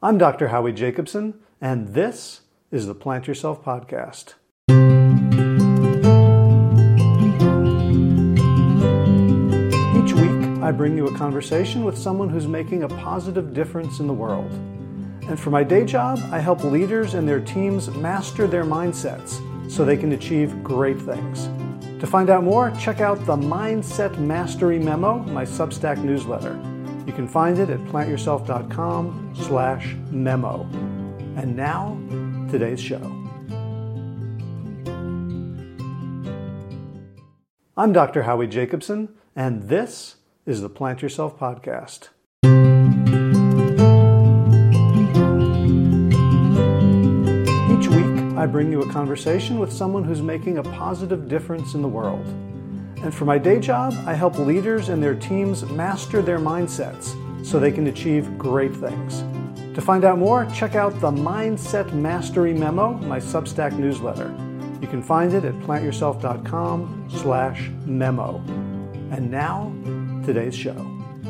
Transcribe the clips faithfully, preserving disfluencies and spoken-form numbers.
I'm Doctor Howie Jacobson, and this is the Plant Yourself Podcast. Each week, I bring you a conversation with someone who's making a positive difference in the world. And for my day job, I help leaders and their teams master their mindsets so they can achieve great things. To find out more, check out the Mindset Mastery Memo, my Substack newsletter. You can find it at plantyourself.com slash memo. And now, today's show. I'm Doctor Howie Jacobson, and this is the Plant Yourself Podcast. Each week, I bring you a conversation with someone who's making a positive difference in the world. And for my day job, I help leaders and their teams master their mindsets so they can achieve great things. To find out more, check out the Mindset Mastery Memo, my Substack newsletter. You can find it at plantyourself.com slash memo. And now, today's show.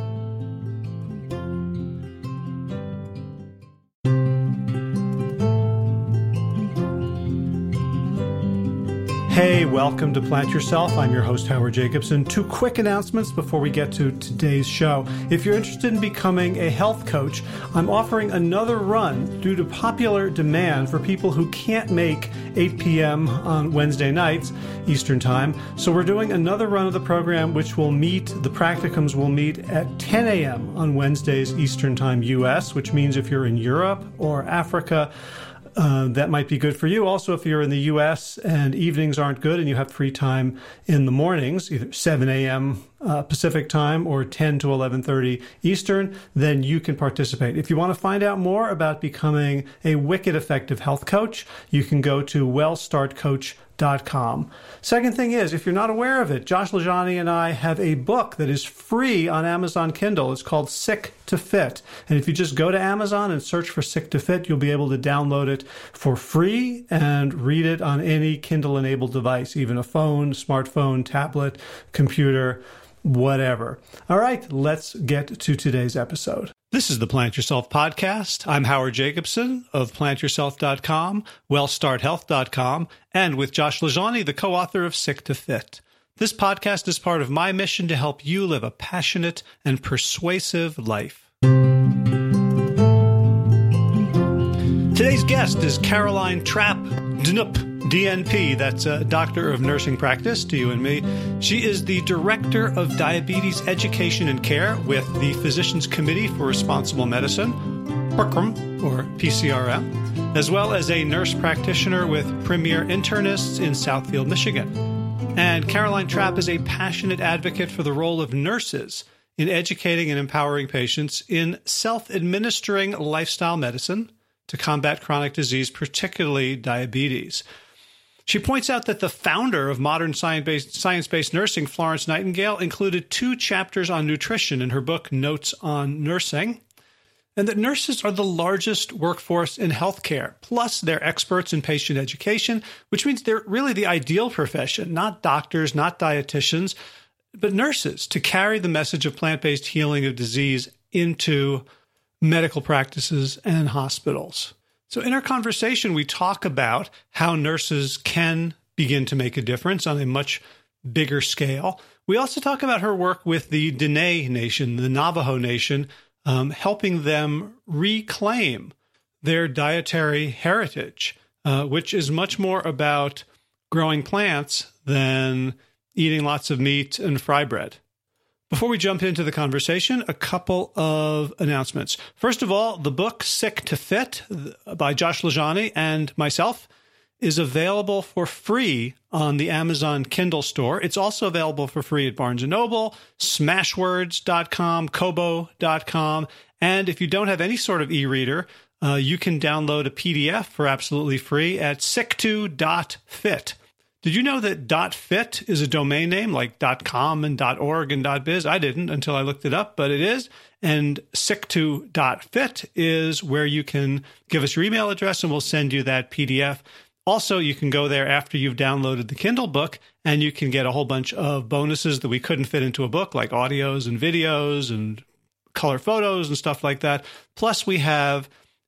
Hey, welcome to Plant Yourself. I'm your host, Howard Jacobson. Two quick announcements before we get to today's show. If you're interested in becoming a health coach, I'm offering another run due to popular demand for people who can't make eight p.m. on Wednesday nights, Eastern Time. So we're doing another run of the program, which will meet, the practicums will meet at ten a.m. on Wednesdays, Eastern Time, U S, which means if you're in Europe or Africa, Uh, that might be good for you. Also, if you're in the U S and evenings aren't good and you have free time in the mornings, either seven a.m. Uh, Pacific time or ten to eleven thirty Eastern, then you can participate. If you want to find out more about becoming a wicked effective health coach, you can go to well start coach dot com. Second thing is, if you're not aware of it, Josh LaJaunie and I have a book that is free on Amazon Kindle. It's called Sick to Fit. And if you just go to Amazon and search for Sick to Fit, you'll be able to download it for free and read it on any Kindle-enabled device, even a phone, smartphone, tablet, computer, whatever. All right, let's get to today's episode. This is the Plant Yourself Podcast. I'm Howard Jacobson of plant yourself dot com, well start health dot com, and with Josh LaJaunie, the co-author of Sick to Fit. This podcast is part of my mission to help you live a passionate and persuasive life. Today's guest is Caroline Trapp, D N P, that's a doctor of nursing practice to you and me. She is the Director of Diabetes Education and Care with the Physicians Committee for Responsible Medicine, P R C R M, or P C R M, as well as a nurse practitioner with Premier Internists in Southfield, Michigan. And Caroline Trapp is a passionate advocate for the role of nurses in educating and empowering patients in self-administering lifestyle medicine to combat chronic disease, particularly diabetes. She points out that the founder of modern science-based, science-based nursing, Florence Nightingale, included two chapters on nutrition in her book, Notes on Nursing, and that nurses are the largest workforce in healthcare. Plus, they're experts in patient education, which means they're really the ideal profession, not doctors, not dietitians, but nurses, to carry the message of plant-based healing of disease into medical practices and hospitals. So in our conversation, we talk about how nurses can begin to make a difference on a much bigger scale. We also talk about her work with the Dene Nation, the Navajo Nation, um, helping them reclaim their dietary heritage, uh, which is much more about growing plants than eating lots of meat and fry bread. Before we jump into the conversation, a couple of announcements. First of all, the book Sick to Fit by Josh LaJaunie and myself is available for free on the Amazon Kindle store. It's also available for free at Barnes and Noble, smashwords dot com, kobo dot com. And if you don't have any sort of e-reader, uh, you can download a P D F for absolutely free at sick to dot fit. Did you know that .fit is a domain name like .com and .org and .biz? I didn't until I looked it up, but it is. And sick to dot fit is where you can give us your email address and we'll send you that P D F. Also, you can go there after you've downloaded the Kindle book and you can get a whole bunch of bonuses that we couldn't fit into a book, like audios and videos and color photos and stuff like that. Plus, we have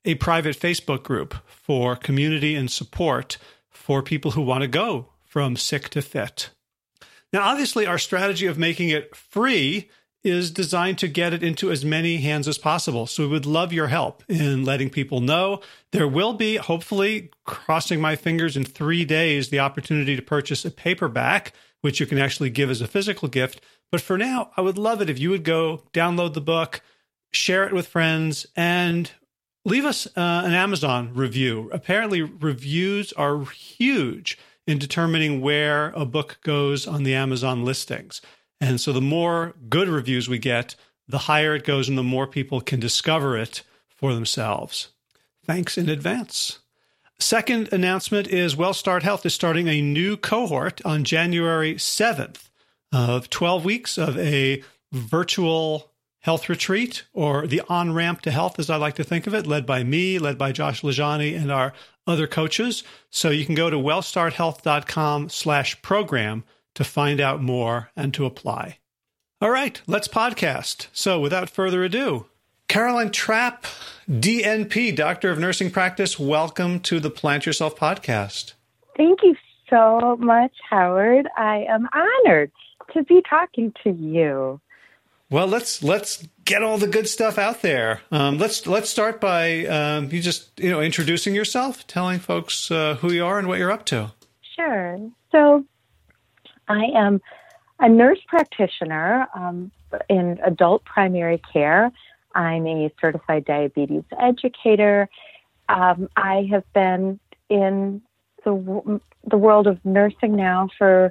a private Facebook group for community and support for people who want to go from sick to fit. Now, obviously, our strategy of making it free is designed to get it into as many hands as possible. So we would love your help in letting people know. There will be, hopefully, crossing my fingers, in three days, the opportunity to purchase a paperback, which you can actually give as a physical gift. But for now, I would love it if you would go download the book, share it with friends, and leave us uh, an Amazon review. Apparently, reviews are huge in determining where a book goes on the Amazon listings. And so the more good reviews we get, the higher it goes and the more people can discover it for themselves. Thanks in advance. Second announcement is WellStart Health is starting a new cohort on January seventh of twelve weeks of a virtual health retreat, or the on-ramp to health, as I like to think of it, led by me, led by Josh Lajani and our other coaches. So you can go to wellstarthealth.com slash program to find out more and to apply. All right, let's podcast. So without further ado, Caroline Trapp, D N P, Doctor of Nursing Practice, welcome to the Plant Yourself podcast. Thank you so much, Howard. I am honored to be talking to you. Well, let's let's get all the good stuff out there. Um, let's let's start by um, you just you know introducing yourself, telling folks uh, who you are and what you're up to. Sure. So I am a nurse practitioner um, in adult primary care. I'm a certified diabetes educator. Um, I have been in the the world of nursing now for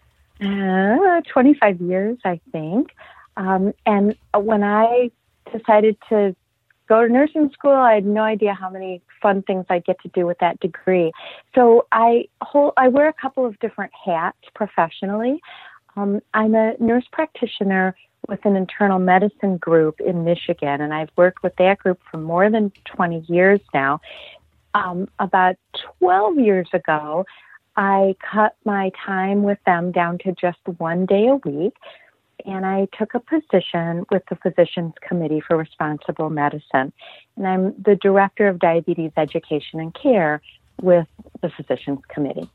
uh, twenty-five years, I think. Um, and when I decided to go to nursing school, I had no idea how many fun things I'd get to do with that degree. So I hold, I wear a couple of different hats professionally. Um, I'm a nurse practitioner with an internal medicine group in Michigan, and I've worked with that group for more than twenty years now. Um, about twelve years ago, I cut my time with them down to just one day a week, and I took a position with the Physicians Committee for Responsible Medicine. And I'm the Director of Diabetes Education and Care with the Physicians Committee.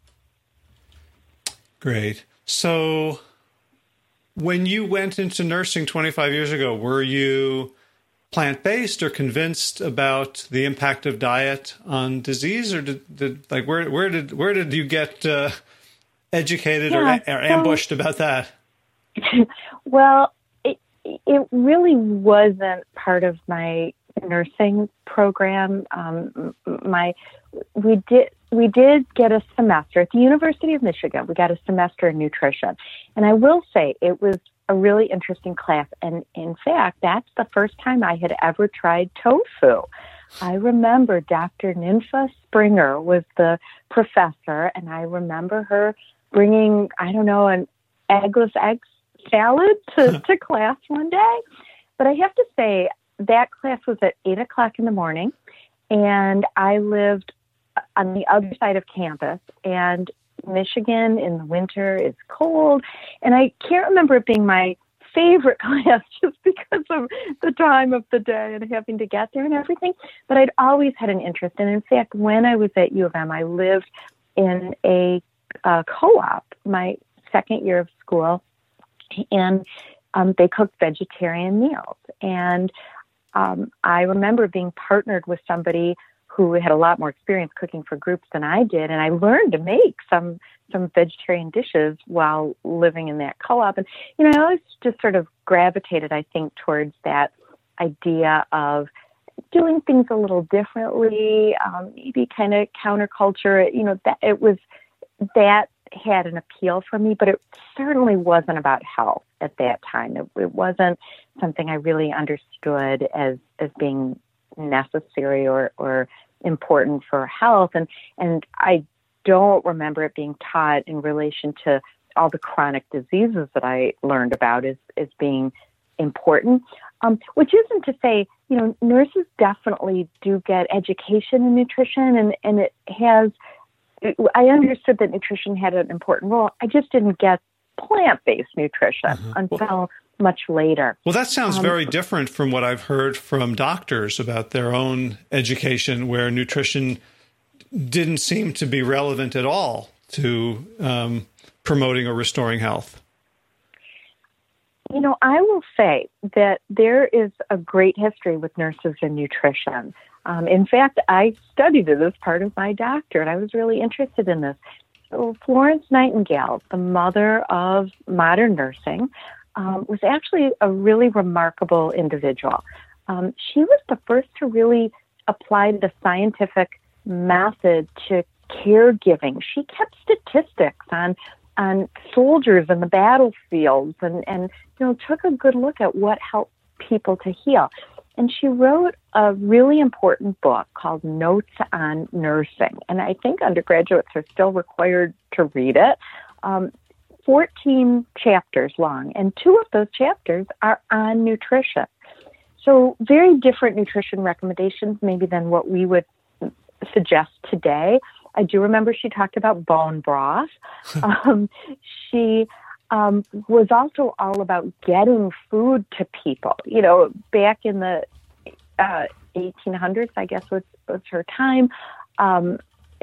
Great. So when you went into nursing twenty-five years ago, were you plant-based or convinced about the impact of diet on disease, or did, did like where where did where did you get uh, educated yeah, or, or ambushed so, about that? Well, it it really wasn't part of my nursing program. Um, my we did we did get a semester at the University of Michigan. We got a semester in nutrition, and I will say it was a really interesting class. And in fact, that's the first time I had ever tried tofu. I remember Doctor Ninfa Springer was the professor, and I remember her bringing, I don't know, an eggless egg salad to, to class one day. But I have to say, that class was at eight o'clock in the morning, and I lived on the other side of campus, and Michigan in the winter is cold, and I can't remember it being my favorite class just because of the time of the day and having to get there and everything, but I'd always had an interest. And in fact, when I was at U of M, I lived in a uh, co-op my second year of school, and um, they cooked vegetarian meals. And um, I remember being partnered with somebody who had a lot more experience cooking for groups than I did, and I learned to make some some vegetarian dishes while living in that co-op. And, you know, I always just sort of gravitated, I think, towards that idea of doing things a little differently, um, maybe kind of counterculture. You know, that it was that had an appeal for me, but it certainly wasn't about health at that time. It, it wasn't something I really understood as as being necessary or or important for health, and and I don't remember it being taught in relation to all the chronic diseases that I learned about as as being important. Um, which isn't to say, you know, nurses definitely do get education in nutrition, and and it has. I understood that nutrition had an important role. I just didn't get plant-based nutrition mm-hmm. until much later. Well, that sounds um, very different from what I've heard from doctors about their own education, where nutrition didn't seem to be relevant at all to um, promoting or restoring health. You know, I will say that there is a great history with nurses and nutrition. Um, in fact, I studied it as part of my doctorate. I was really interested in this. So Florence Nightingale, the mother of modern nursing, um, was actually a really remarkable individual. Um, she was the first to really apply the scientific method to caregiving. She kept statistics on on soldiers in the battlefields and, and you know took a good look at what helped people to heal. And she wrote a really important book called Notes on Nursing. And I think undergraduates are still required to read it. Um, fourteen chapters long, and two of those chapters are on nutrition. So very different nutrition recommendations maybe than what we would suggest today. I do remember she talked about bone broth. um, she um, was also all about getting food to people. You know, back in the uh, eighteen hundreds, I guess was, was her time, um,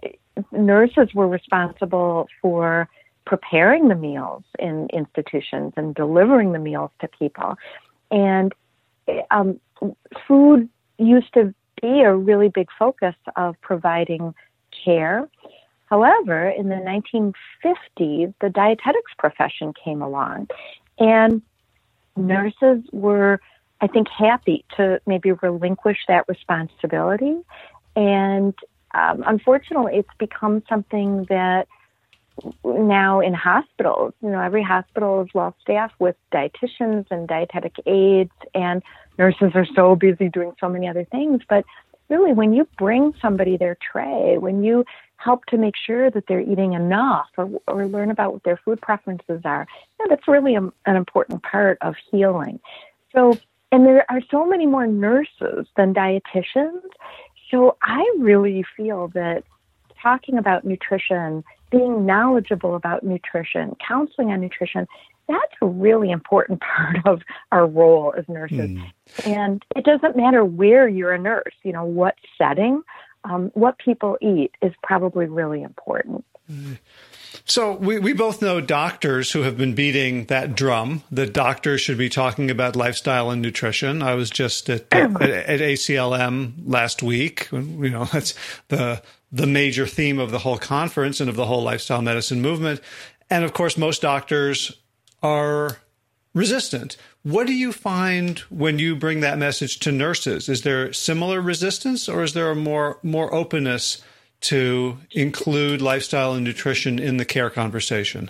nurses were responsible for preparing the meals in institutions and delivering the meals to people. And um, food used to be a really big focus of providing care. However, in the nineteen fifties, the dietetics profession came along, and nurses were, I think, happy to maybe relinquish that responsibility. And um, unfortunately, it's become something that now in hospitals, you know, every hospital is well staffed with dietitians and dietetic aides, and nurses are so busy doing so many other things. But really, when you bring somebody their tray, when you help to make sure that they're eating enough or, or learn about what their food preferences are, you know, that's really a, an important part of healing. So, and there are so many more nurses than dietitians. So I really feel that talking about nutrition, being knowledgeable about nutrition, counseling on nutrition, that's a really important part of our role as nurses. Mm. And it doesn't matter where you're a nurse, you know, what setting, um, what people eat is probably really important. Mm. So we, we both know doctors who have been beating that drum, that doctors should be talking about lifestyle and nutrition. I was just at, at, at A C L M last week. You know, that's the the major theme of the whole conference and of the whole lifestyle medicine movement. And of course, most doctors are resistant. What do you find when you bring that message to nurses? Is there similar resistance, or is there a more more openness to include lifestyle and nutrition in the care conversation?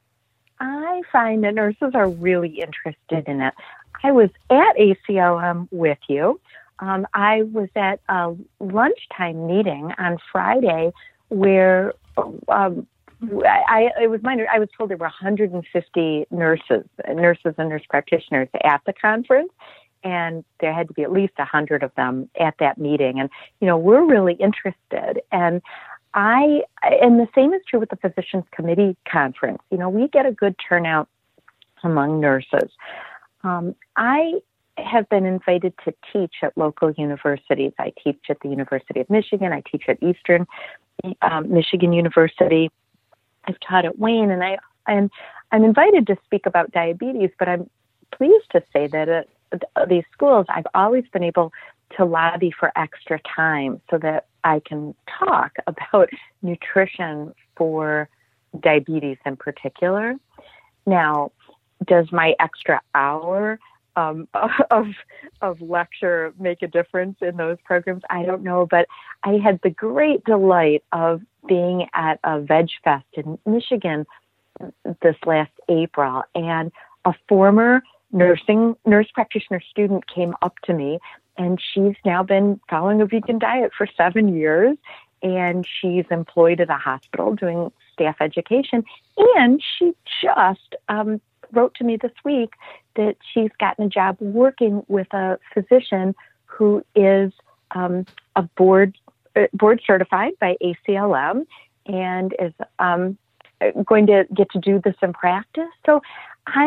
I find that nurses are really interested in it. I was at A C L M with you. Um, I was at a lunchtime meeting on Friday where um, I, I, it was my, I was told there were one hundred fifty nurses, nurses and nurse practitioners at the conference, and there had to be at least one hundred of them at that meeting. And, you know, we're really interested. And I, and the same is true with the Physicians Committee Conference. You know, we get a good turnout among nurses. Um, I have been invited to teach at local universities. I teach at the University of Michigan. I teach at Eastern um, Michigan University. I've taught at Wayne, and I and I'm invited to speak about diabetes. But I'm pleased to say that at these schools, I've always been able to lobby for extra time so that I can talk about nutrition for diabetes in particular. Now, does my extra hour Um, of of lecture make a difference in those programs? I don't know, but I had the great delight of being at a Veg Fest in Michigan this last April, and a former nursing nurse practitioner student came up to me, and she's now been following a vegan diet for seven years, and she's employed at a hospital doing staff education, and she just um, wrote to me this week that she's gotten a job working with a physician who is um, a board uh, board certified by A C L M and is um, going to get to do this in practice. So I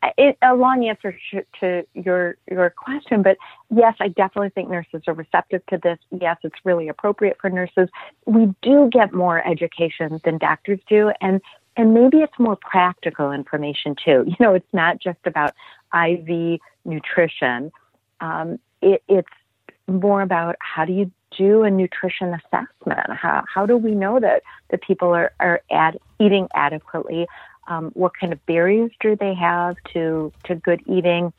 it, a long answer to, to your your question, but yes, I definitely think nurses are receptive to this. Yes, it's really appropriate for nurses. We do get more education than doctors do, and and maybe it's more practical information too. You know, it's not just about I V nutrition. Um, it, it's more about how do you do a nutrition assessment? How how do we know that the people are are ad, eating adequately? Um, what kind of barriers do they have to, to good eating?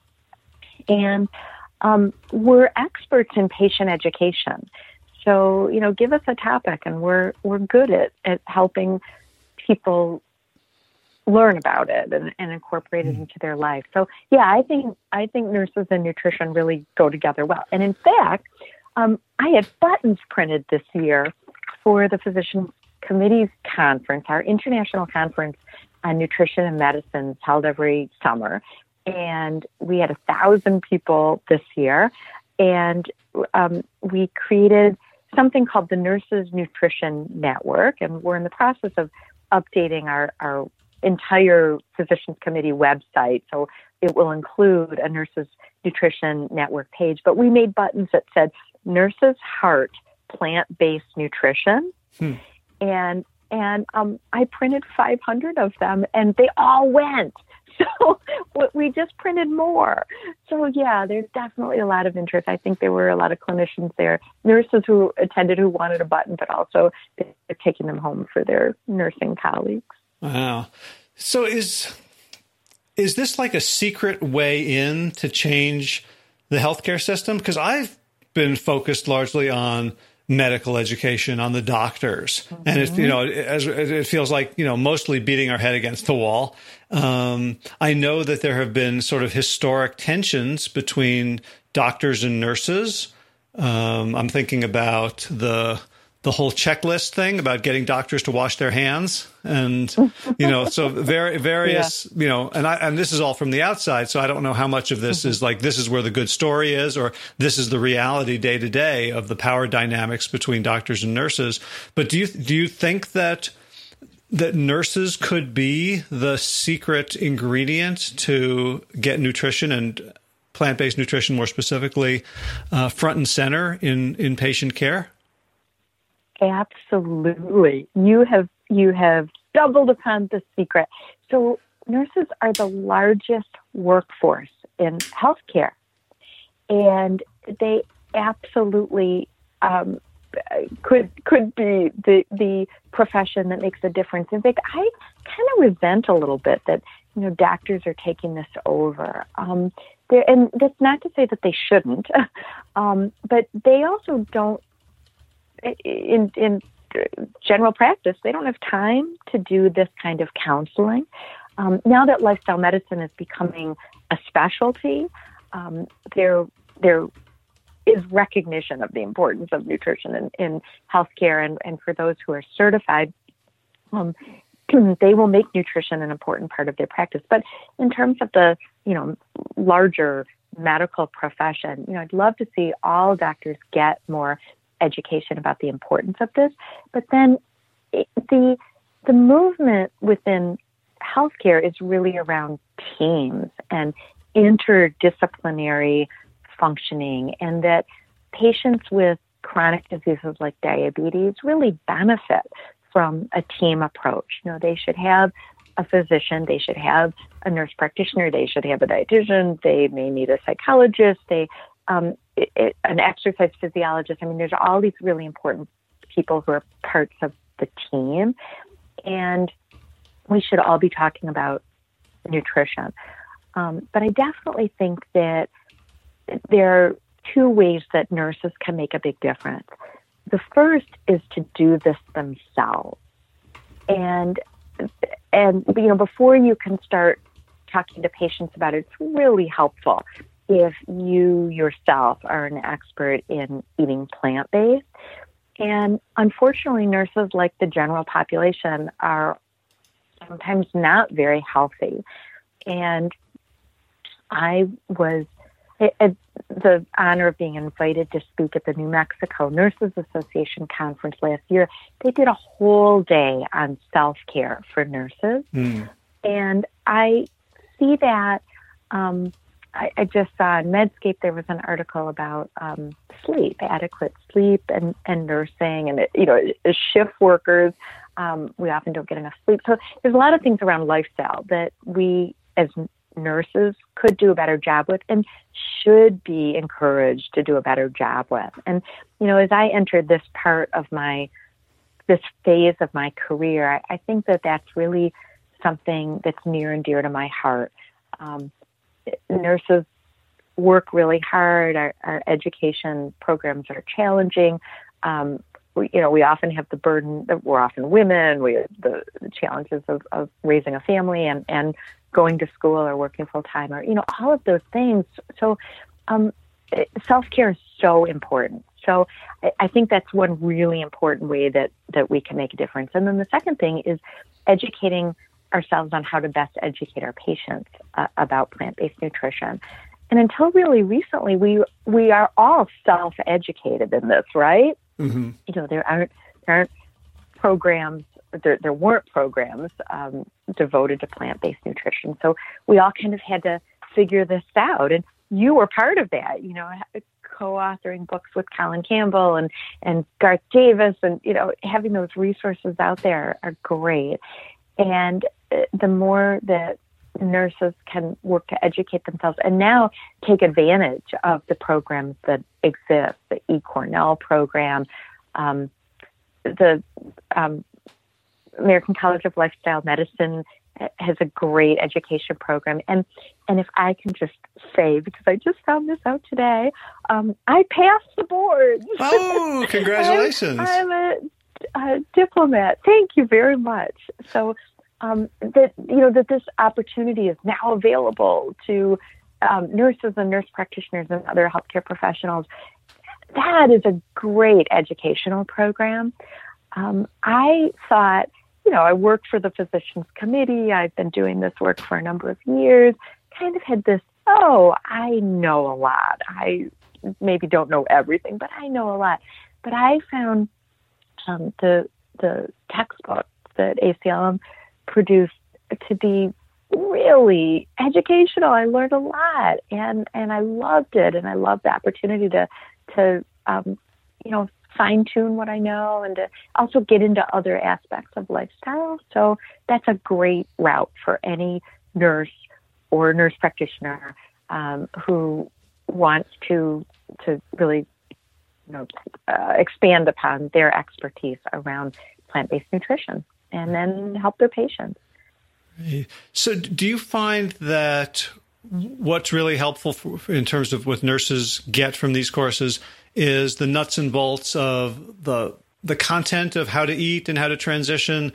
And um, we're experts in patient education. So, you know, give us a topic and we're we're good at, at helping people learn about it and, and incorporate it into their life. So, yeah, I think I think nurses and nutrition really go together well. And in fact, um, I had buttons printed this year for the Physicians Committees Conference, our international conference on nutrition and medicines held every summer. And we had a thousand people this year. And um, we created something called the Nurses Nutrition Network. And we're in the process of updating our, our entire Physicians Committee website. So it will include a Nurses Nutrition Network page. But we made buttons that said Nurses Heart Plant-Based Nutrition. Hmm. And And um, I printed five hundred of them, and they all went. So we just printed more. So, yeah, there's definitely a lot of interest. I think there were a lot of clinicians there, nurses who attended who wanted a button, but also they're taking them home for their nursing colleagues. Wow. So is is this like a secret way in to change the healthcare system? Because I've been focused largely on medical education, on the doctors. Mm-hmm. And it, you know, as it feels like, you know, mostly beating our head against the wall. Um, I know that there have been sort of historic tensions between doctors and nurses. Um, I'm thinking about the the whole checklist thing about getting doctors to wash their hands, and you know, so very various, yeah. you know, and I and this is all from the outside, so I don't know how much of this mm-hmm. is like this is where the good story is, or this is the reality day to day of the power dynamics between doctors and nurses. But do you do you think that that nurses could be the secret ingredient to get nutrition and plant-based nutrition more specifically uh, front and center in in patient care? Absolutely. You have you have stumbled upon the secret. So nurses are the largest workforce in healthcare, and they absolutely um, could could be the the profession that makes a difference. In fact, I kind of resent a little bit that you know doctors are taking this over. Um, and that's not to say that they shouldn't, um, but they also don't. In, in general practice, they don't have time to do this kind of counseling. Um, now that lifestyle medicine is becoming a specialty, um, there there is recognition of the importance of nutrition in, in healthcare, and, and for those who are certified, um, they will make nutrition an important part of their practice. But in terms of the you know larger medical profession, you know, I'd love to see all doctors get more education about the importance of this, but then it, the the movement within healthcare is really around teams and interdisciplinary functioning, and that patients with chronic diseases like diabetes really benefit from a team approach. You know, they should have a physician, they should have a nurse practitioner, they should have a dietitian, they may need a psychologist, they um, It, it, an exercise physiologist. I mean, there's all these really important people who are parts of the team, and we should all be talking about nutrition. Um, but I definitely think that there are two ways that nurses can make a big difference. The first is to do this themselves, and and you know, before you can start talking to patients about it, it's really helpful if you yourself are an expert in eating plant-based. And unfortunately, nurses, like the general population, are sometimes not very healthy. And I was had the honor of being invited to speak at the New Mexico Nurses Association conference last year. They did a whole day on self-care for nurses. Mm. And I see that um, I, I just saw in Medscape there was an article about um, sleep, adequate sleep, and, and nursing, and it, you know, as shift workers, um, we often don't get enough sleep. So there's a lot of things around lifestyle that we as nurses could do a better job with, and should be encouraged to do a better job with. And you know, as I entered this part of my this phase of my career, I, I think that that's really something that's near and dear to my heart. Um, nurses work really hard. Our, our education programs are challenging. Um, we, you know, we often have the burden that we're often women. We have the, the challenges of, of raising a family and, and going to school or working full time, or, you know, all of those things. So um, self-care is so important. So I, I think that's one really important way that, that we can make a difference. And then the second thing is educating ourselves on how to best educate our patients uh, about plant-based nutrition. And until really recently, we we are all self-educated in this, right? Mm-hmm. You know, there aren't there aren't programs, there there weren't programs um, devoted to plant-based nutrition. So we all kind of had to figure this out. And you were part of that, you know, co-authoring books with Colin Campbell and, and Garth Davis, and, you know, having those resources out there are great. And the more that nurses can work to educate themselves and now take advantage of the programs that exist, the eCornell program, um, the um, American College of Lifestyle Medicine has a great education program. And and if I can just say, because I just found this out today, um, I passed the board. Oh, congratulations. I'm, I'm a, a diplomat. Thank you very much. So um, that, you know, that this opportunity is now available to um, nurses and nurse practitioners and other healthcare professionals. That is a great educational program. Um, I thought, you know, I worked for the Physicians Committee. I've been doing this work for a number of years, kind of had this, oh, I know a lot. I maybe don't know everything, but I know a lot. But I found um, the the textbooks that A C L M produced to be really educational. I learned a lot, and, and I loved it, and I loved the opportunity to, to um, you know, fine-tune what I know and to also get into other aspects of lifestyle. So that's a great route for any nurse or nurse practitioner um, who wants to to really you know, uh, expand upon their expertise around plant-based nutrition and then help their patients. So do you find that what's really helpful for, in terms of what nurses get from these courses is the nuts and bolts of the the content of how to eat and how to transition,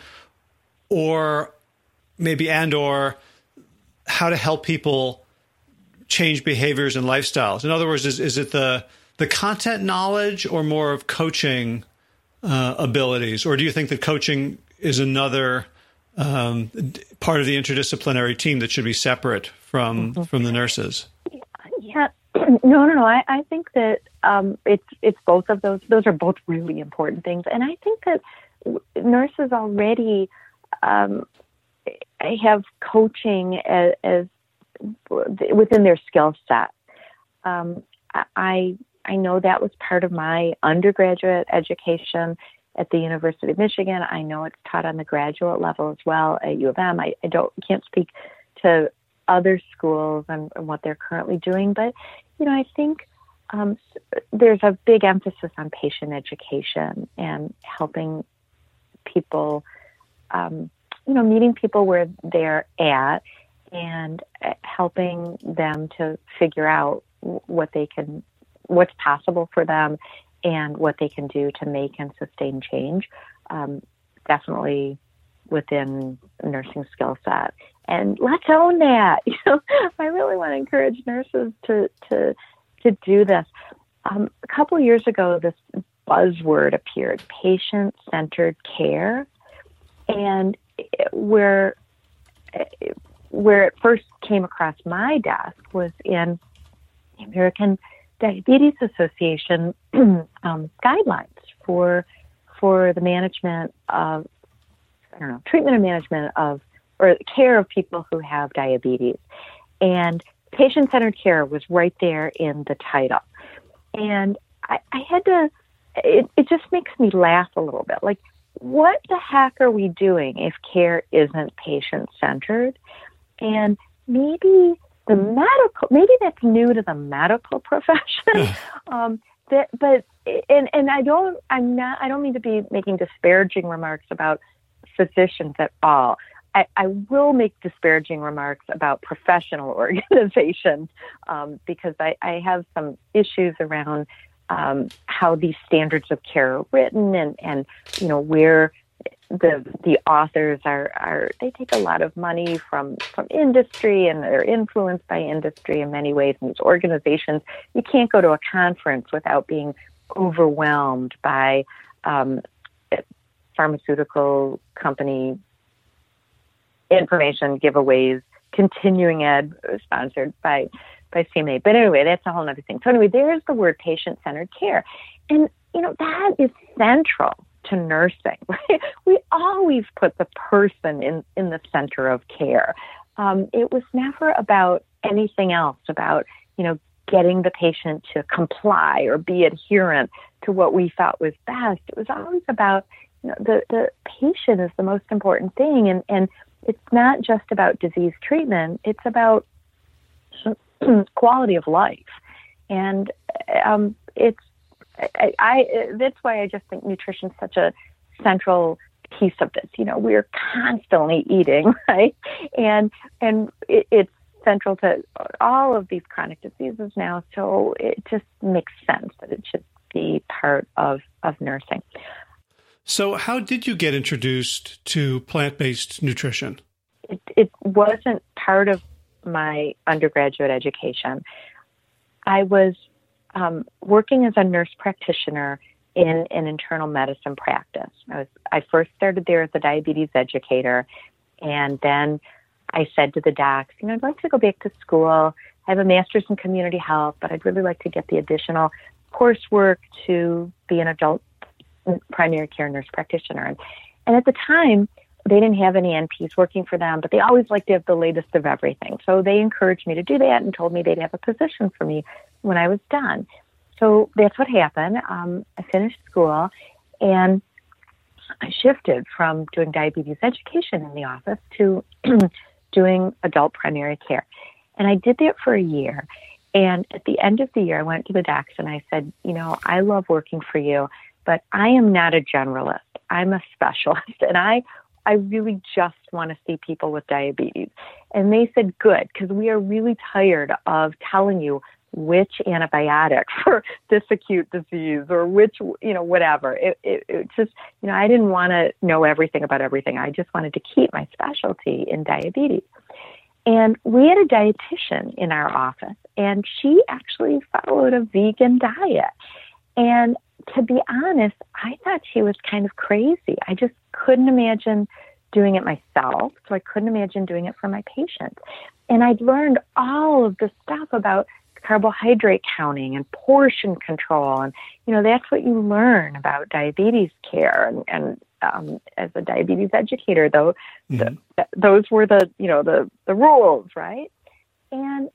or maybe and or how to help people change behaviors and lifestyles? In other words, is is it the the content knowledge or more of coaching uh, abilities, or do you think that coaching is another um, part of the interdisciplinary team that should be separate from mm-hmm. from the nurses? Yeah. No, no, no. I, I think that um, it's it's both of those. Those are both really important things, and I think that nurses already um, have coaching as, as within their skill set. Um, I I know that was part of my undergraduate education at the University of Michigan. I know it's taught on the graduate level as well at U of M. I, I don't can't speak to other schools and, and what they're currently doing, but you know, I think um, there's a big emphasis on patient education and helping people, um, you know, meeting people where they're at and helping them to figure out what they can, what's possible for them and what they can do to make and sustain change. Um, definitely within nursing skill set. And let's own that. You know, I really want to encourage nurses to to to do this. Um, a couple of years ago, this buzzword appeared: patient-centered care, and where where it first came across my desk was in the American Diabetes Association um, guidelines for for the management of I don't know treatment and management of or care of people who have diabetes. And patient-centered care was right there in the title. And I, I had to, it, it just makes me laugh a little bit. Like, what the heck are we doing if care isn't patient-centered? And maybe the medical, maybe that's new to the medical profession. um, that, but, and, and I don't, I'm not, I don't mean to be making disparaging remarks about physicians at all. I, I will make disparaging remarks about professional organizations um, because I, I have some issues around um, how these standards of care are written and, and you know, where the the authors are, are they take a lot of money from, from industry and they're influenced by industry in many ways. And these organizations, you can't go to a conference without being overwhelmed by um, pharmaceutical company information giveaways, continuing ed sponsored by, by C M A. But anyway, that's a whole other thing. So anyway, there's the word patient-centered care. And, you know, that is central to nursing. Right? We always put the person in, in the center of care. Um, it was never about anything else, about, you know, getting the patient to comply or be adherent to what we thought was best. It was always about, you know, the, the patient is the most important thing. And, and it's not just about disease treatment. It's about quality of life. And um, it's, I, I, that's why I just think nutrition is such a central piece of this. You know, we're constantly eating, right? And, and it, it's central to all of these chronic diseases now. So it just makes sense that it should be part of, of nursing. So how did you get introduced to plant-based nutrition? It, it wasn't part of my undergraduate education. I was um, working as a nurse practitioner in an internal medicine practice. I was I first started there as a diabetes educator, and then I said to the docs, you know, I'd like to go back to school. I have a master's in community health, but I'd really like to get the additional coursework to be an adult primary care nurse practitioner. And, and at the time, they didn't have any N Ps working for them, but they always liked to have the latest of everything. So they encouraged me to do that and told me they'd have a position for me when I was done. So that's what happened. Um, I finished school and I shifted from doing diabetes education in the office to doing adult primary care. And I did that for a year. And at the end of the year, I went to the docs and I said, you know, I love working for you, but I am not a generalist. I'm a specialist. And I I really just want to see people with diabetes. And they said, good, because we are really tired of telling you which antibiotic for this acute disease or which, you know, whatever. It, it, it just, you know, I didn't want to know everything about everything. I just wanted to keep my specialty in diabetes. And we had a dietitian in our office, and she actually followed a vegan diet. And to be honest, I thought she was kind of crazy. I just couldn't imagine doing it myself, so I couldn't imagine doing it for my patients. And I'd learned all of this stuff about carbohydrate counting and portion control. And, you know, that's what you learn about diabetes care. And, and um, as a diabetes educator, though, mm-hmm. the, those were the, you know, the, the rules, right? And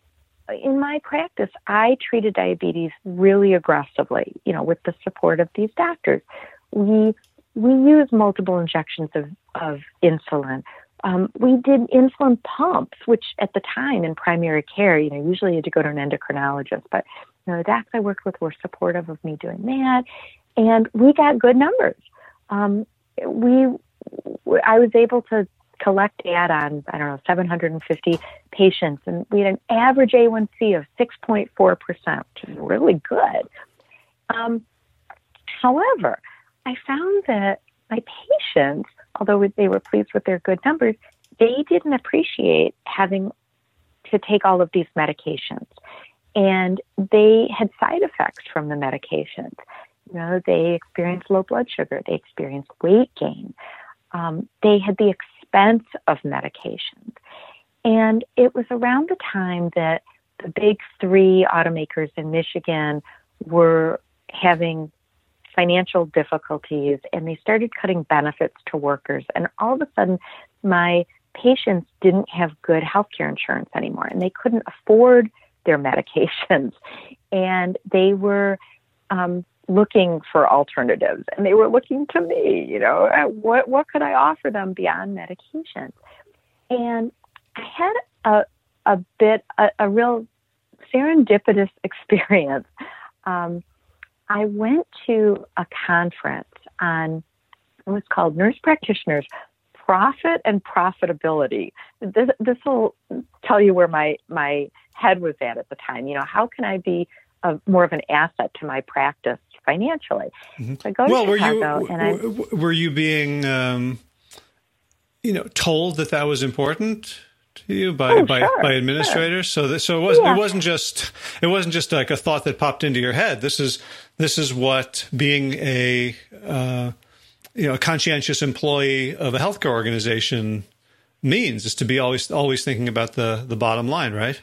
in my practice, I treated diabetes really aggressively, you know, with the support of these doctors. We we use multiple injections of, of insulin. Um, we did insulin pumps, which at the time in primary care, you know, usually you had to go to an endocrinologist, but you know, the docs I worked with were supportive of me doing that, and we got good numbers. Um, we, I was able to collect data on, I don't know, seven hundred fifty patients, and we had an average A one C of six point four percent, which is really good. Um, however, I found that my patients, although they were pleased with their good numbers, they didn't appreciate having to take all of these medications. And they had side effects from the medications. You know, they experienced low blood sugar. They experienced weight gain. Um, they had the expense of medications. And it was around the time that the big three automakers in Michigan were having financial difficulties, and they started cutting benefits to workers. And all of a sudden, my patients didn't have good healthcare insurance anymore, and they couldn't afford their medications, and they were um, looking for alternatives, and they were looking to me, you know, what what could I offer them beyond medication? And I had a a bit a, a real serendipitous experience. Um, I went to a conference on it was called Nurse Practitioners Profit and Profitability. This this will tell you where my my head was at at the time. You know, how can I be a, more of an asset to my practice financially? Mm-hmm. So I go to well, Chicago, were you and I, were you being um, you know told that that was important to you by oh, by, sure, by administrators? Sure. So that, so it wasn't yeah. it wasn't just it wasn't just like a thought that popped into your head. This is this is what being a uh, you know a conscientious employee of a healthcare organization means, is to be always always thinking about the the bottom line, right?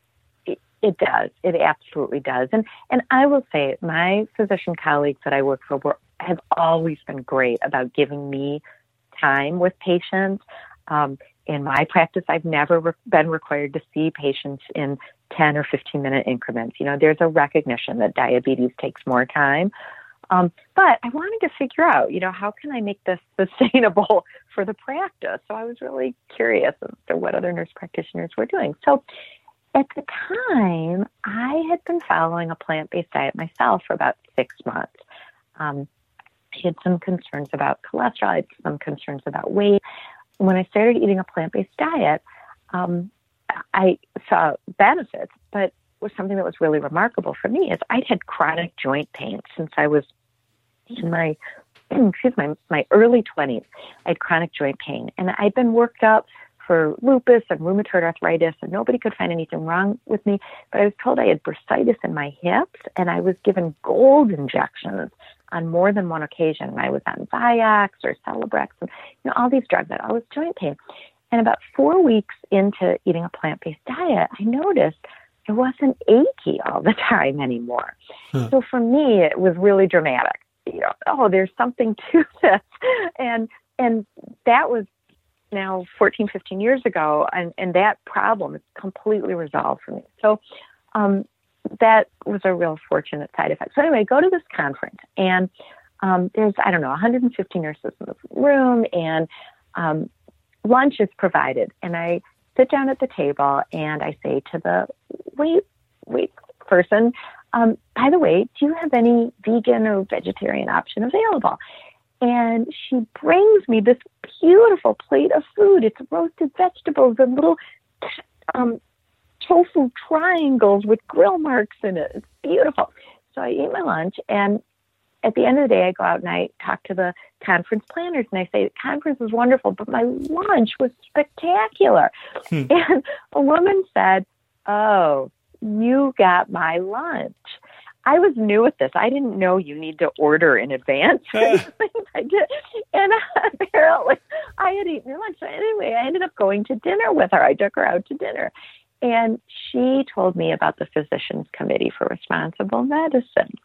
It does. It absolutely does. And and I will say, my physician colleagues that I work for were, have always been great about giving me time with patients. Um, in my practice, I've never re- been required to see patients in ten or fifteen minute increments. You know, there's a recognition that diabetes takes more time. Um, but I wanted to figure out, you know, how can I make this sustainable for the practice? So I was really curious as to what other nurse practitioners were doing. So at the time, I had been following a plant-based diet myself for about six months. Um, I had some concerns about cholesterol. I had some concerns about weight. When I started eating a plant-based diet, um, I saw benefits, but was something that was really remarkable for me is I'd had chronic joint pain since I was in my, excuse my, my early twenties. I had chronic joint pain, and I'd been worked up for lupus and rheumatoid arthritis, and nobody could find anything wrong with me. But I was told I had bursitis in my hips, and I was given gold injections on more than one occasion. I was on Vioxx or Celebrex, and you know all these drugs that all this joint pain. And about four weeks into eating a plant-based diet, I noticed I wasn't achy all the time anymore. Huh. So for me, it was really dramatic. You know, oh, there's something to this, and and that was now fourteen, fifteen years ago, and, and that problem is completely resolved for me. So um, that was a real fortunate side effect. So anyway, I go to this conference, and um, there's, I don't know, one hundred fifty nurses in the room, and um, lunch is provided. And I sit down at the table, and I say to the wait, wait person, um, by the way, do you have any vegan or vegetarian option available? And she brings me this beautiful plate of food. It's roasted vegetables and little um, tofu triangles with grill marks in it. It's beautiful. So I eat my lunch, and at the end of the day, I go out and I talk to the conference planners, and I say, the conference was wonderful, but my lunch was spectacular. Hmm. And a woman said, oh, you got my lunch. I was new at this. I didn't know you need to order in advance. I did. And apparently I had eaten her lunch. So anyway, I ended up going to dinner with her. I took her out to dinner. And she told me about the Physicians Committee for Responsible Medicine.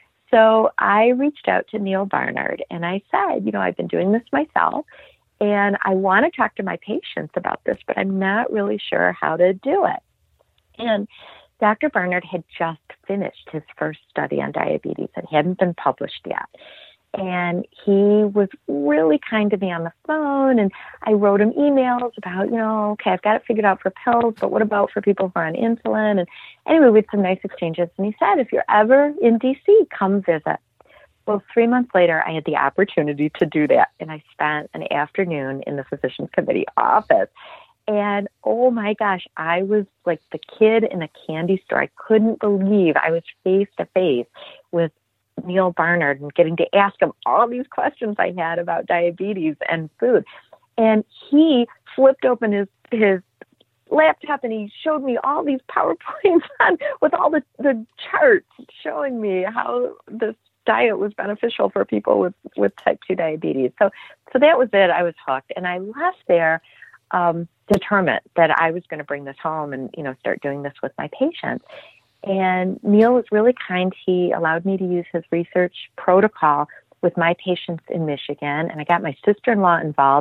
So I reached out to Neal Barnard, and I said, you know, I've been doing this myself, and I want to talk to my patients about this, but I'm not really sure how to do it. And Doctor Barnard had just finished his first study on diabetes. It hadn't been published yet. And he was really kind to me on the phone, and I wrote him emails about, you know, okay, I've got it figured out for pills, but what about for people who are on insulin? And anyway, we had some nice exchanges. And he said, if you're ever in D C, come visit. Well, three months later, I had the opportunity to do that. And I spent an afternoon in the Physicians Committee office. And oh my gosh, I was like the kid in a candy store. I couldn't believe I was face to face with Neal Barnard and getting to ask him all these questions I had about diabetes and food. And he flipped open his, his laptop and he showed me all these PowerPoints on, with all the, the charts showing me how this diet was beneficial for people with, with type two diabetes. So, so that was it. I was hooked. And I left there um, determined that I was going to bring this home and, you know, start doing this with my patients. And Neal was really kind. He allowed me to use his research protocol with my patients in Michigan, and I got my sister-in-law involved.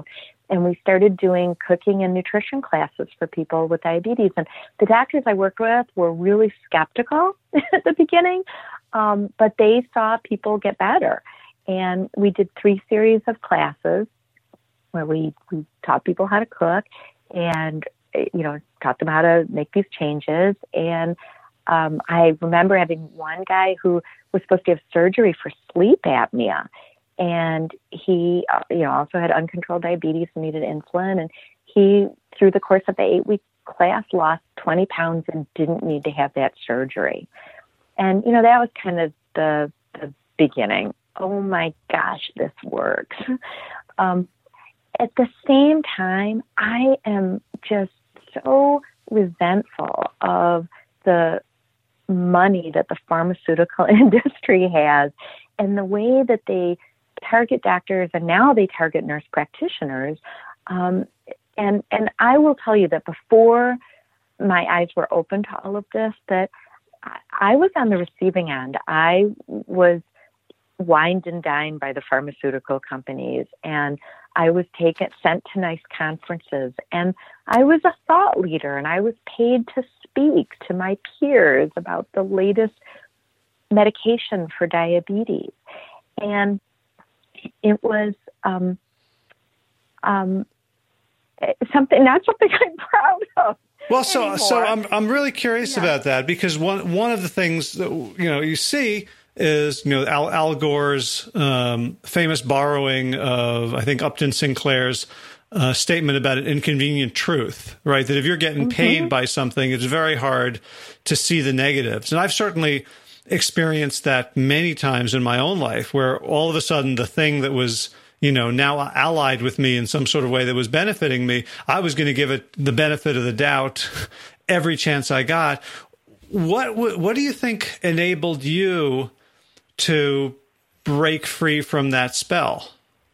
and we started doing cooking and nutrition classes for people with diabetes. And the doctors I worked with were really skeptical at the beginning, um, but they saw people get better. And we did three series of classes where we, we taught people how to cook and, you know, taught them how to make these changes. And um, I remember having one guy who was supposed to have surgery for sleep apnea. And he, uh, you know, also had uncontrolled diabetes and needed insulin. And he, through the course of the eight-week class, lost twenty pounds and didn't need to have that surgery. And, you know, that was kind of the, the beginning. Oh, my gosh, this works. um, at the same time, I am just so resentful of the money that the pharmaceutical industry has and the way that they target doctors, and now they target nurse practitioners. Um, and and I will tell you that before my eyes were open to all of this, that I, I was on the receiving end. I was wined and dined by the pharmaceutical companies, and I was taken, sent to nice conferences, and I was a thought leader, and I was paid to speak to my peers about the latest medication for diabetes. And it was um, um, something, not something I'm proud of. Well, so anymore. so I'm I'm really curious yeah. about that, because one one of the things that, you know, you see is, you know, Al, Al Gore's um, famous borrowing of, I think, Upton Sinclair's uh, statement about an inconvenient truth, right? That if you're getting mm-hmm. paid by something, it's very hard to see the negatives. And I've certainly experienced that many times in my own life, where all of a sudden the thing that was, you know, now allied with me in some sort of way that was benefiting me, I was going to give it the benefit of the doubt every chance I got. What what do you think enabled you to break free from that spell?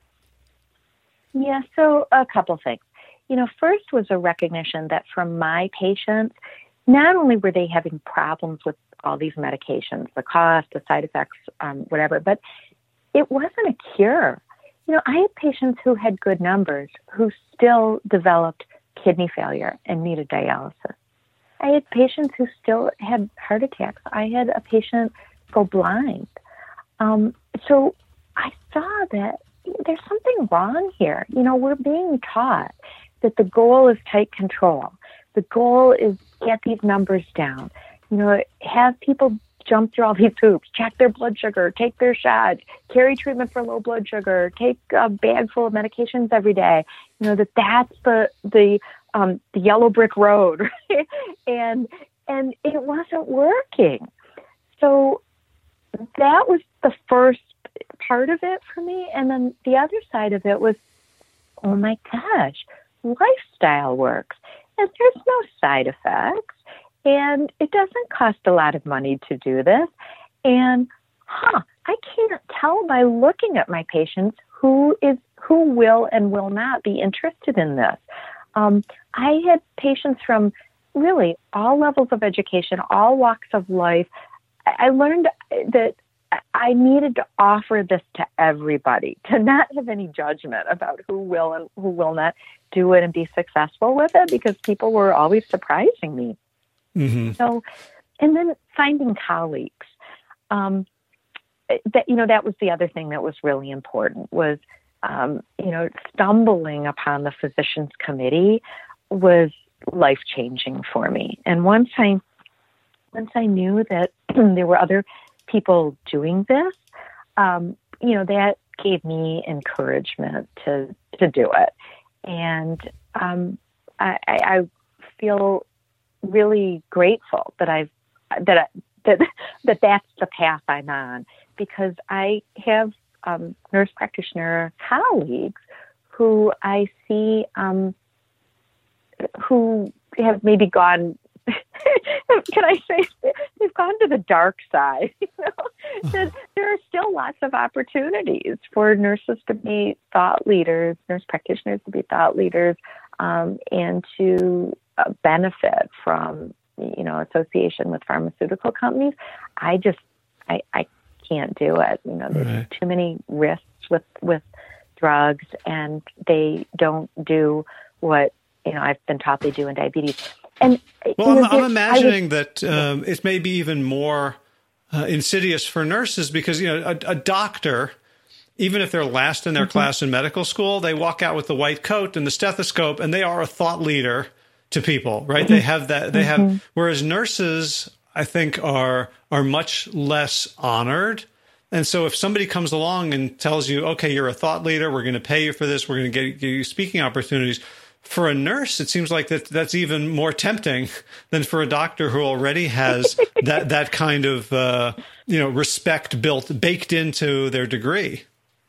Yeah, so a couple things. You know, first was a recognition that from my patients, not only were they having problems with all these medications, the cost, the side effects, um, whatever, but it wasn't a cure. You know, I had patients who had good numbers who still developed kidney failure and needed dialysis. I had patients who still had heart attacks. I had a patient go blind. Um, so I saw that there's something wrong here. You know, we're being taught that the goal is tight control. The goal is get these numbers down. You know, have people jump through all these hoops, check their blood sugar, take their shots, carry treatment for low blood sugar, take a bag full of medications every day. You know, that that's the the um, the yellow brick road, right? and and it wasn't working. So that was the first part of it for me. And then the other side of it was, oh my gosh, lifestyle works. And there's no side effects. And it doesn't cost a lot of money to do this. And, huh, I can't tell by looking at my patients who is who will and will not be interested in this. Um, I had patients from really all levels of education, all walks of life. I learned that I needed to offer this to everybody, to not have any judgment about who will and who will not do it and be successful with it, because people were always surprising me. Mm-hmm. So, and then finding colleagues. Um, that, you know, that was the other thing that was really important was, um, you know, stumbling upon the physicians committee was life-changing for me. And once I, once I knew that there were other people doing this, um, you know, that gave me encouragement to, to do it. And um, I, I feel really grateful that I've, that, I, that, that that's the path I'm on, because I have um, nurse practitioner colleagues who I see, um, who have maybe gone, can I say, they've gone to the dark side. You know, there, there are still lots of opportunities for nurses to be thought leaders, nurse practitioners to be thought leaders, um, and to uh, benefit from, you know, association with pharmaceutical companies. I just, I, I can't do it. You know, there's right. too many risks with, with drugs, and they don't do what, you know, I've been taught they do in diabetes. And well, you know, I'm, I'm imagining would, that um, it may be even more uh, insidious for nurses because, you know, a, a doctor, even if they're last in their mm-hmm. class in medical school, they walk out with the white coat and the stethoscope, and they are a thought leader to people, right? Mm-hmm. They have that. They mm-hmm. have. Whereas nurses, I think, are are much less honored. And so, if somebody comes along and tells you, "Okay, you're a thought leader. We're going to pay you for this. We're going to get, get you speaking opportunities," for a nurse, it seems like that that's even more tempting than for a doctor who already has that that kind of uh, you know respect built baked into their degree.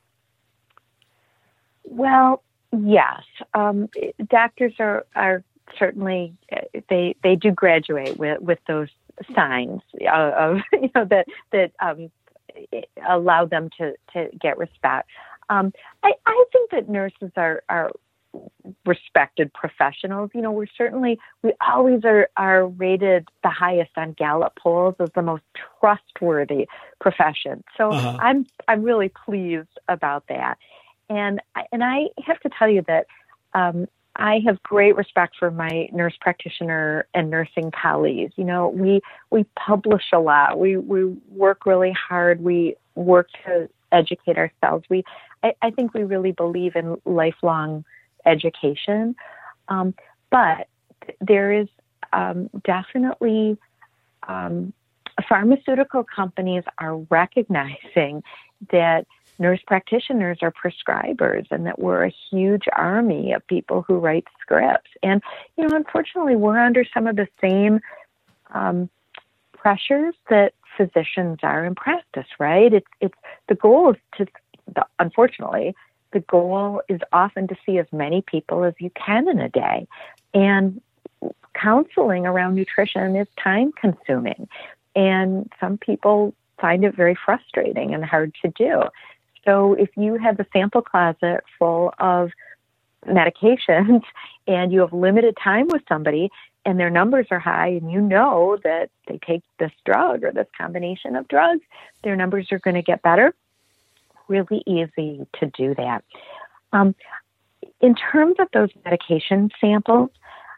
Well, yes, um, doctors are are certainly they they do graduate with, with those signs of you know that that um, allow them to to get respect. Um, I I think that nurses are are respected professionals. You know, we're certainly, we always are, are rated the highest on Gallup polls as the most trustworthy profession. So uh-huh. I'm, I'm really pleased about that. And, and I have to tell you that, um, I have great respect for my nurse practitioner and nursing colleagues. You know, we, we publish a lot. We, we work really hard. We work to educate ourselves. We, I, I think we really believe in lifelong education. Um, but there is um, definitely um, pharmaceutical companies are recognizing that nurse practitioners are prescribers and that we're a huge army of people who write scripts. And, you know, unfortunately, we're under some of the same um, pressures that physicians are in practice, right? It's, it's the goal is to, the, unfortunately, the goal is often to see as many people as you can in a day. And counseling around nutrition is time consuming. And some people find it very frustrating and hard to do. So if you have a sample closet full of medications and you have limited time with somebody and their numbers are high and you know that they take this drug or this combination of drugs, their numbers are going to get better. Really easy to do that. Um, in terms of those medication samples,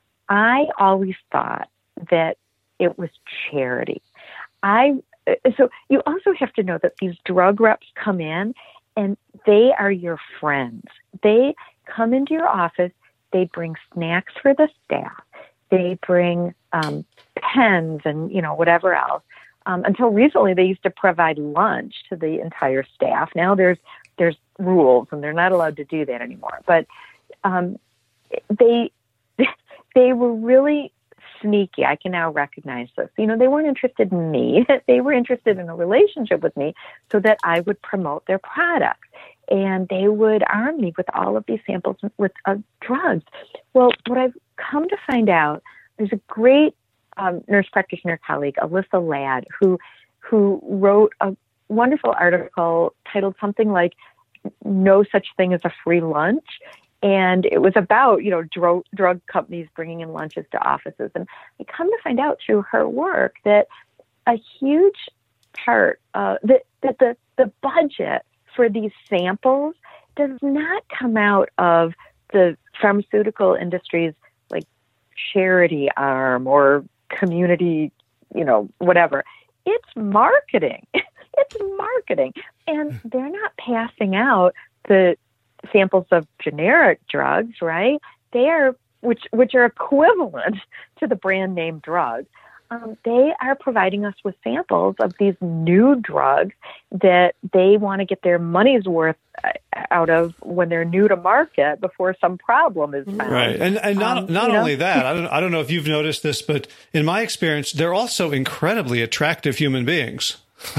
I always thought that it was charity. I so you also have to know that these drug reps come in and they are your friends. They come into your office. They bring snacks for the staff. They bring um, pens and you know whatever else. Um, until recently, they used to provide lunch to the entire staff. Now there's there's rules, and they're not allowed to do that anymore. But um, they they were really sneaky. I can now recognize this. You know, they weren't interested in me. They were interested in a relationship with me so that I would promote their products. And they would arm me with all of these samples with uh, drugs. Well, what I've come to find out, there's a great Um, nurse practitioner colleague, Alyssa Ladd, who who wrote a wonderful article titled something like "No Such Thing as a Free Lunch," and it was about you know dro- drug companies bringing in lunches to offices. And I come to find out through her work that a huge part uh, that that the the budget for these samples does not come out of the pharmaceutical industry's like charity arm or community, you know, whatever. It's marketing. It's marketing. And they're not passing out the samples of generic drugs, right? They are, which, which are equivalent to the brand name drugs. Um, they are providing us with samples of these new drugs that they want to get their money's worth out of when they're new to market before some problem is found. Right, and and not um, not only know? that, I don't I don't know if you've noticed this, but in my experience, they're also incredibly attractive human beings.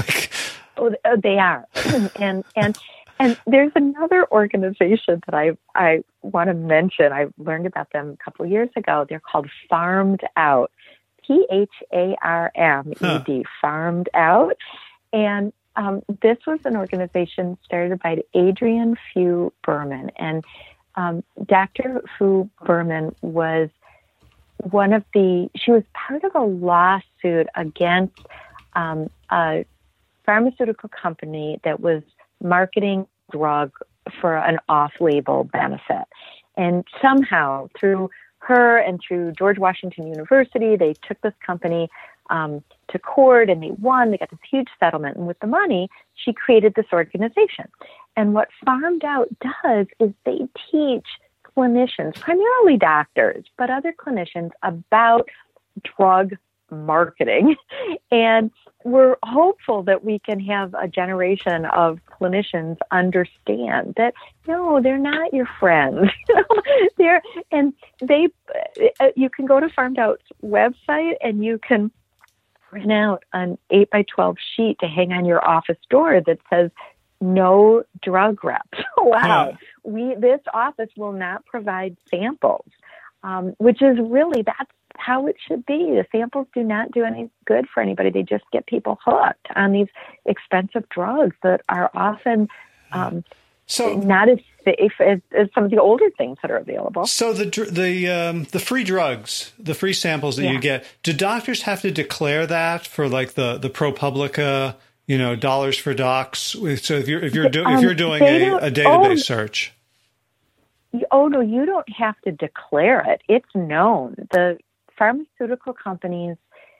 oh, they are, and and and there's another organization that I I want to mention. I learned about them a couple of years ago. They're called Farmed Out. P H A R M E D, huh. Farmed Out. And um, this was an organization started by Adrienne Fu Berman. And um, Doctor Fu Berman was one of the, she was part of a lawsuit against um, a pharmaceutical company that was marketing drug for an off-label benefit. And somehow, through her and through George Washington University, they took this company um, to court, and they won. They got this huge settlement. And with the money, she created this organization. And what Farmed Out does is they teach clinicians, primarily doctors, but other clinicians, about drug marketing. And we're hopeful that we can have a generation of clinicians understand that, no, they're not your friends. they're, and they, you can go to Farmed Out's website and you can print out an eight by twelve sheet to hang on your office door that says, no drug reps. Wow. Huh. We, this office will not provide samples, um, which is really, that's how it should be. The samples do not do any good for anybody. They just get people hooked on these expensive drugs that are often um, so not as safe as, as some of the older things that are available. So the the um, the free drugs, the free samples that yeah. you get, do doctors have to declare that for like the the ProPublica, you know, dollars for docs? So if you're if you're do, um, if you're doing a, a database oh, search. Oh no, you don't have to declare it. It's known. The pharmaceutical companies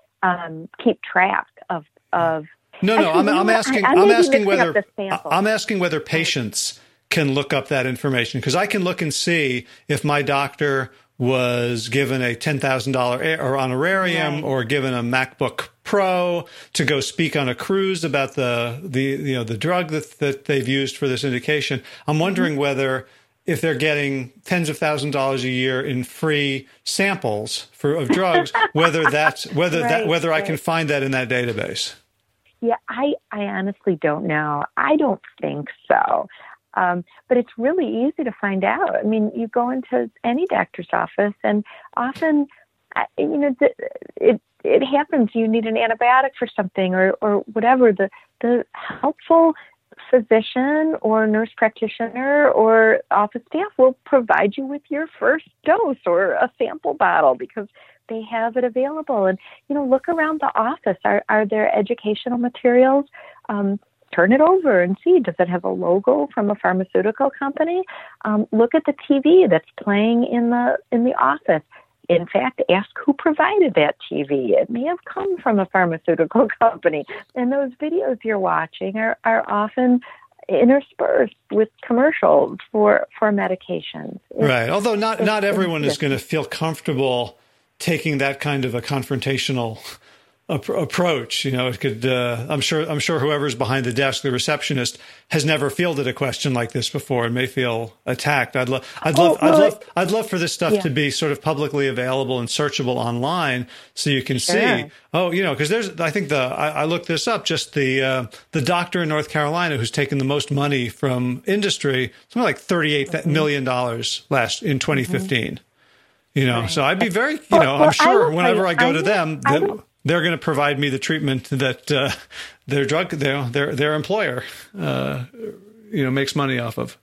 um, keep track of of. No, no, I'm, I'm asking. I, I'm asking whether I'm asking whether patients can look up that information, because I can look and see if my doctor was given a ten thousand dollars or honorarium right. or given a MacBook Pro to go speak on a cruise about the the you know the drug that that they've used for this indication. I'm wondering mm-hmm. whether, if they're getting tens of thousands of dollars a year in free samples for of drugs, whether that's whether right, that whether right. I can find that in that database. Yeah, I, I honestly don't know. I don't think so. Um, but it's really easy to find out. I mean, you go into any doctor's office, and often, you know, it it happens. You need an antibiotic for something, or or whatever. The the helpful physician or nurse practitioner or office staff will provide you with your first dose or a sample bottle because they have it available. And, you know, look around the office. Are, are there educational materials? Um, turn it over and see, does it have a logo from a pharmaceutical company? Um, look at the T V that's playing in the in the office. In fact, ask who provided that T V. It may have come from a pharmaceutical company. And those videos you're watching are, are often interspersed with commercials for, for medications. It's, right. Although not, not everyone is going to feel comfortable taking that kind of a confrontational ap- approach. You know, it could, uh, I'm sure, I'm sure whoever's behind the desk, the receptionist, has never fielded a question like this before and may feel attacked. I'd love, I'd love, oh, well, I'd love, I'd love for this stuff yeah. to be sort of publicly available and searchable online so you can sure. see, oh, you know, because there's, I think the, I, I looked this up, just the, uh, the doctor in North Carolina who's taken the most money from industry, something like thirty-eight mm-hmm. million dollars last in twenty fifteen. Mm-hmm. You know, right. so I'd be very, you know, well, well, I'm sure whenever I go I, to them, I, I they're going to provide me the treatment that uh, their drug, their their their employer, uh, you know, makes money off of.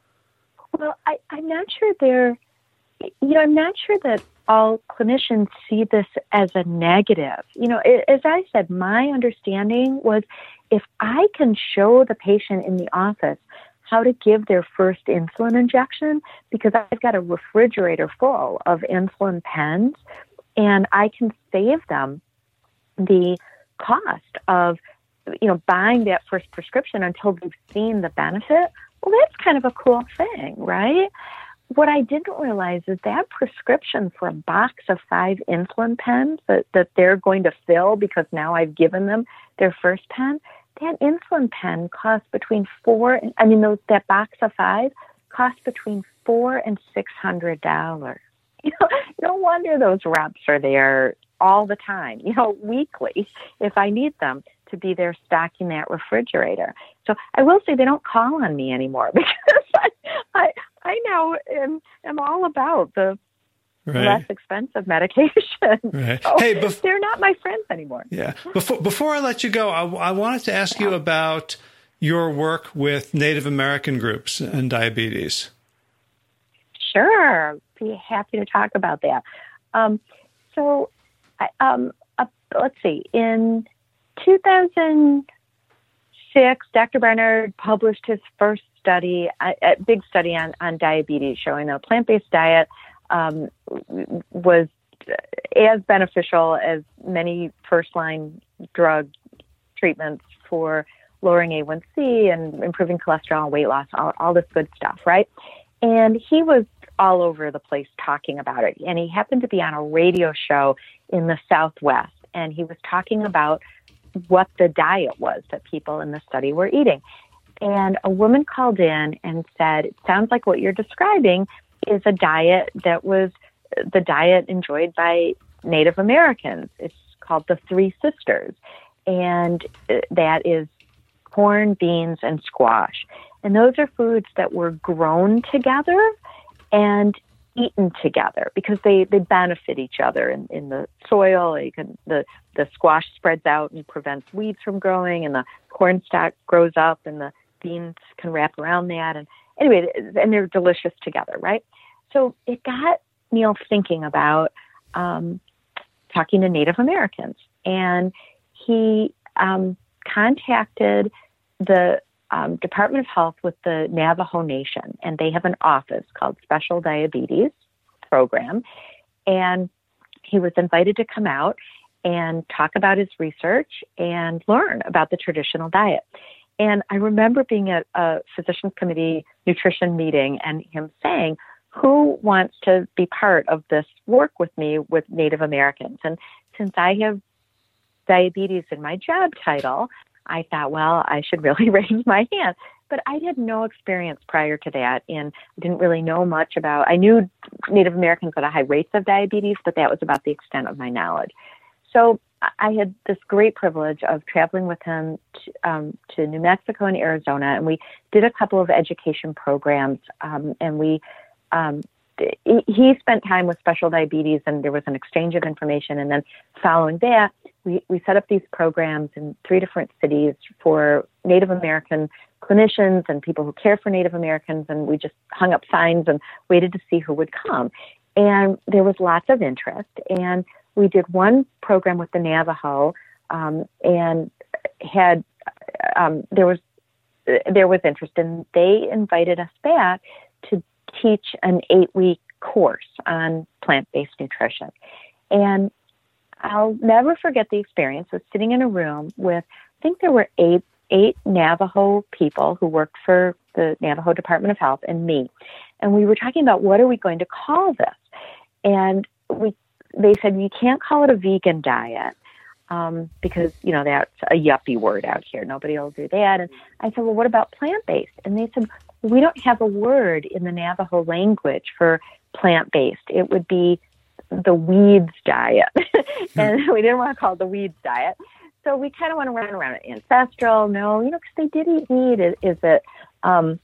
Well, I, I'm not sure they're, you know, I'm not sure that all clinicians see this as a negative. You know, it, as I said, my understanding was if I can show the patient in the office how to give their first insulin injection, because I've got a refrigerator full of insulin pens, and I can save them the cost of, you know, buying that first prescription until they've seen the benefit. Well, that's kind of a cool thing, right? What I didn't realize is that prescription for a box of five insulin pens that, that they're going to fill because now I've given them their first pen, that insulin pen costs between four, I mean, those, that box of five costs between four and six hundred dollars. You know, no wonder those reps are there all the time, you know, weekly, if I need them to be there stocking that refrigerator. So I will say they don't call on me anymore because I, I, I now am, am all about the right. less expensive medication. Right. So hey, bef- they're not my friends anymore. Yeah. Before before I let you go, I, I wanted to ask you about your work with Native American groups and diabetes. Sure. Be happy to talk about that. Um, so, I, um, uh, let's see. In two thousand six, Doctor Barnard published his first study, a, a big study on, on diabetes, showing that a plant-based diet um, was as beneficial as many first-line drug treatments for lowering A one C and improving cholesterol and weight loss, all, all this good stuff, right? And he was all over the place talking about it. And he happened to be on a radio show in the Southwest, and he was talking about what the diet was that people in the study were eating. And a woman called in and said, it sounds like what you're describing is a diet that was the diet enjoyed by Native Americans. It's called the Three Sisters. And that is corn, beans, and squash. And those are foods that were grown together and eaten together because they, they benefit each other in, in the soil. You can, the, the squash spreads out and prevents weeds from growing, and the corn stalk grows up, and the beans can wrap around that. And anyway, and they're delicious together, right? So it got Neil thinking about um, talking to Native Americans. And he um, contacted the um, Department of Health with the Navajo Nation, and they have an office called Special Diabetes Program. And he was invited to come out and talk about his research and learn about the traditional diet. And I remember being at a physicians committee nutrition meeting and him saying, who wants to be part of this work with me with Native Americans? And since I have diabetes in my job title, I thought, well, I should really raise my hand. But I had no experience prior to that, and I didn't really know much about, I knew Native Americans had high rates of diabetes, but that was about the extent of my knowledge. So I had this great privilege of traveling with him to, um, to New Mexico and Arizona, and we did a couple of education programs, um, and we um, he spent time with Special Diabetes, and there was an exchange of information. And then following that, we, we set up these programs in three different cities for Native American clinicians and people who care for Native Americans. And we just hung up signs and waited to see who would come. And there was lots of interest. And we did one program with the Navajo, um, and had um, there was there was interest, and they invited us back to teach an eight-week course on plant-based nutrition. And I'll never forget the experience of sitting in a room with, I think there were eight eight Navajo people who worked for the Navajo Department of Health and me. And we were talking about, what are we going to call this? And we they said, you can't call it a vegan diet um, because, you know, that's a yuppie word out here. Nobody will do that. And I said, well, what about plant-based? And they said, we don't have a word in the Navajo language for plant-based. It would be the weeds diet. And we didn't want to call it the weeds diet. So we kind of went around around it. Ancestral, no, you know, because they did eat meat. Is, is it um,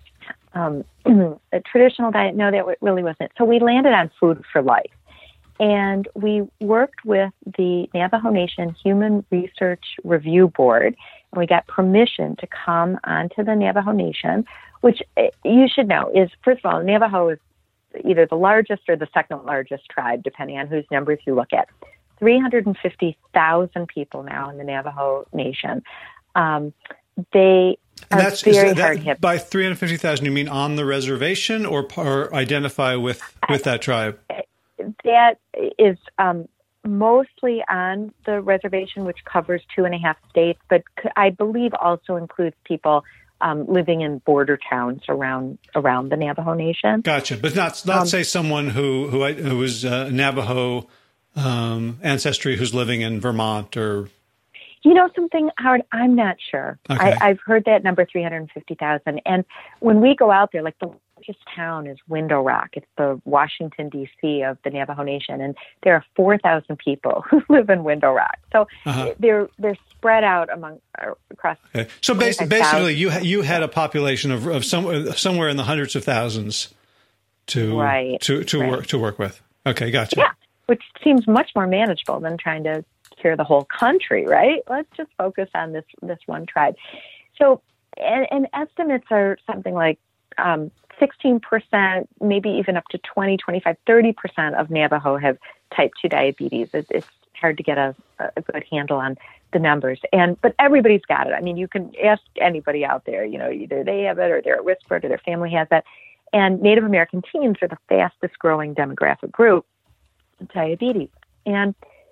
um, a traditional diet? No, that really wasn't. So we landed on food for life. And we worked with the Navajo Nation Human Research Review Board, and we got permission to come onto the Navajo Nation, which you should know is, first of all, Navajo is either the largest or the second largest tribe, depending on whose numbers you look at. three hundred fifty thousand people now in the Navajo Nation. Um, they and are that's, very that, hard hit. By three hundred fifty thousand, you mean on the reservation or, or identify with, with that tribe? That is um, mostly on the reservation, which covers two and a half states, but I believe also includes people um, living in border towns around around the Navajo Nation. Gotcha, but not not um, say someone who who who was uh, Navajo um, ancestry who's living in Vermont or. You know something, Howard? I'm not sure. Okay. I, I've heard that number three hundred fifty thousand, and when we go out there, like the largest town is Window Rock. It's the Washington, D C of the Navajo Nation, and there are four thousand people who live in Window Rock. So uh-huh. they're they're spread out among uh, across. Okay. So basically, basically, you you had a population of of some, somewhere in the hundreds of thousands to right. to to right. work to work with. Okay, gotcha. Yeah, which seems much more manageable than trying to cure the whole country, right? Let's just focus on this this one tribe. So, and, and estimates are something like um, sixteen percent, maybe even up to twenty, twenty-five, thirty percent of Navajo have type two diabetes. It, it's hard to get a, a good handle on the numbers. And but everybody's got it. I mean, you can ask anybody out there. You know, either they have it, or they're at risk for it, or their family has it. And Native American teens are the fastest growing demographic group of diabetes. And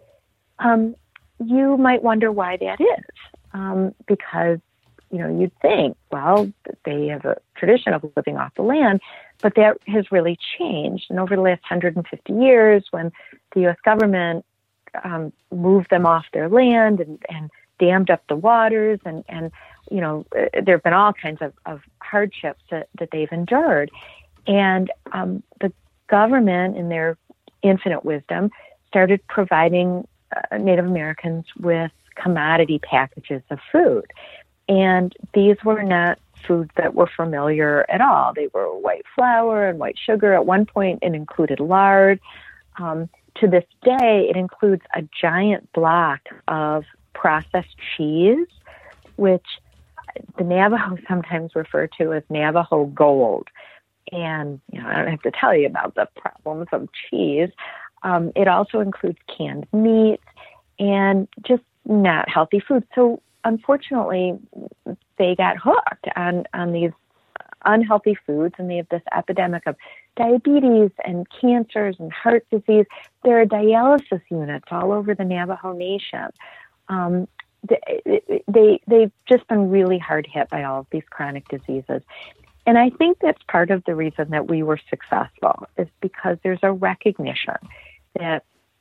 um, you might wonder why that is, um, because you know you'd think, well, they have a tradition of living off the land. But that has really changed. And over the last one hundred fifty years, when the U S government um, moved them off their land and, and dammed up the waters, and, and you know, there have been all kinds of, of hardships that, that they've endured. And um, the government, in their infinite wisdom, started providing uh, Native Americans with commodity packages of food. And these were not foods that were familiar at all. They were white flour and white sugar. At one point, it included lard. Um, to this day, it includes a giant block of processed cheese, which the Navajo sometimes refer to as Navajo gold. And you know, I don't have to tell you about the problems of cheese. Um, it also includes canned meats and just not healthy foods. So unfortunately, they got hooked on, on these unhealthy foods, and they have this epidemic of diabetes and cancers and heart disease. There are dialysis units all over the Navajo Nation. Um, they, they, they've just been really hard hit by all of these chronic diseases. And I think that's part of the reason that we were successful, is because there's a recognition that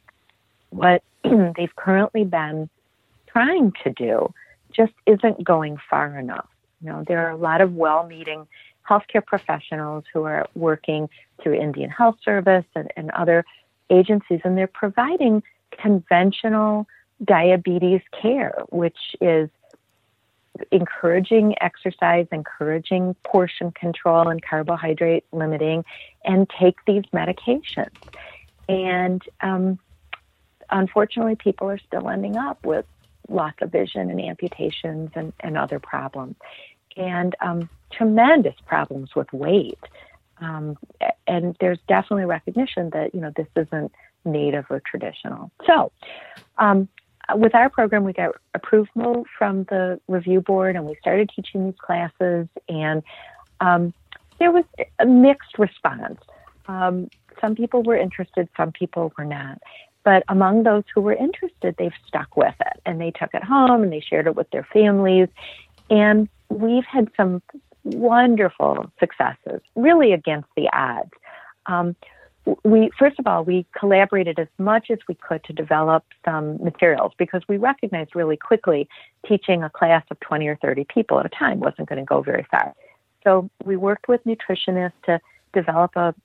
what they've currently been trying to do just isn't going far enough. You know, there are a lot of well-meaning healthcare professionals who are working through Indian Health Service and, and other agencies, and they're providing conventional diabetes care, which is encouraging exercise, encouraging portion control and carbohydrate limiting, and take these medications. And um, unfortunately, people are still ending up with loss of vision and amputations and, and other problems, and um, tremendous problems with weight. Um, and there's definitely recognition that, you know, this isn't native or traditional. So um, with our program, we got approval from the review board, and we started teaching these classes, and um, there was a mixed response. Um, some people were interested, some people were not. But among those who were interested, they've stuck with it, and they took it home and they shared it with their families. And we've had some wonderful successes, really against the odds. Um, we, first of all, we collaborated as much as we could to develop some materials, because we recognized really quickly teaching a class of twenty or thirty people at a time wasn't going to go very far. So we worked with nutritionists to develop a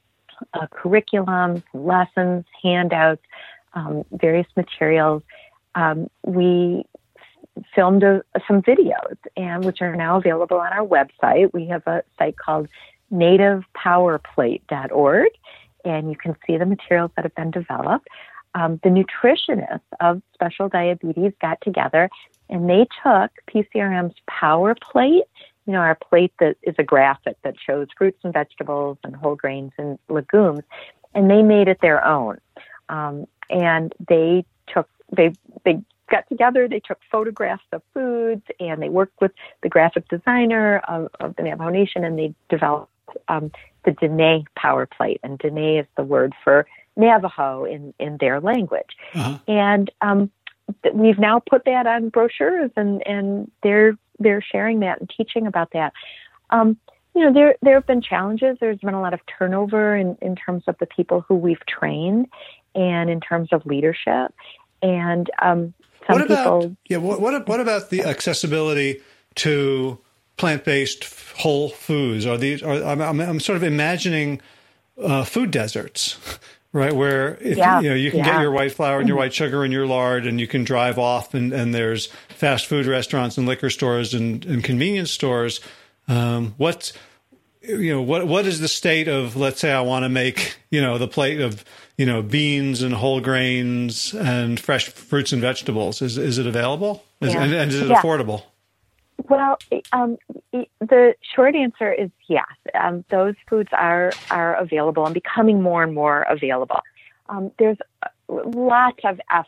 Uh, curriculum, lessons, handouts, um, various materials. Um, we filmed a, some videos, and which are now available on our website. We have a site called native power plate dot org, and you can see the materials that have been developed. Um, the nutritionists of Special Diabetes got together, and they took P C R M's Power Plate, you know, our plate that is a graphic that shows fruits and vegetables and whole grains and legumes, and they made it their own. Um, and they took, they, they got together, they took photographs of foods, and they worked with the graphic designer of, of the Navajo Nation, and they developed um, the Dene Power Plate. And Dene is the word for Navajo in, in their language. Uh-huh. And um, th- we've now put that on brochures, and, and they're they're sharing that and teaching about that. Um, you know, there there have been challenges. There's been a lot of turnover in, in terms of the people who we've trained, and in terms of leadership. And um, some what about, people... Yeah, what, what what about the accessibility to plant-based whole foods? Are these? Are, I'm, I'm, I'm sort of imagining uh, food deserts, right? Where if, yeah, you know you can yeah. get your white flour and your white sugar and your lard, and you can drive off, and, and there's fast food restaurants and liquor stores and, and convenience stores. Um, what's you know what what is the state of, let's say I want to make, you know, the plate of, you know, beans and whole grains and fresh fruits and vegetables? Is is it available? Is, yeah. and, and is it yeah. affordable? Well, um, the short answer is yes. Um, those foods are are available and becoming more and more available. Um, there's lots of efforts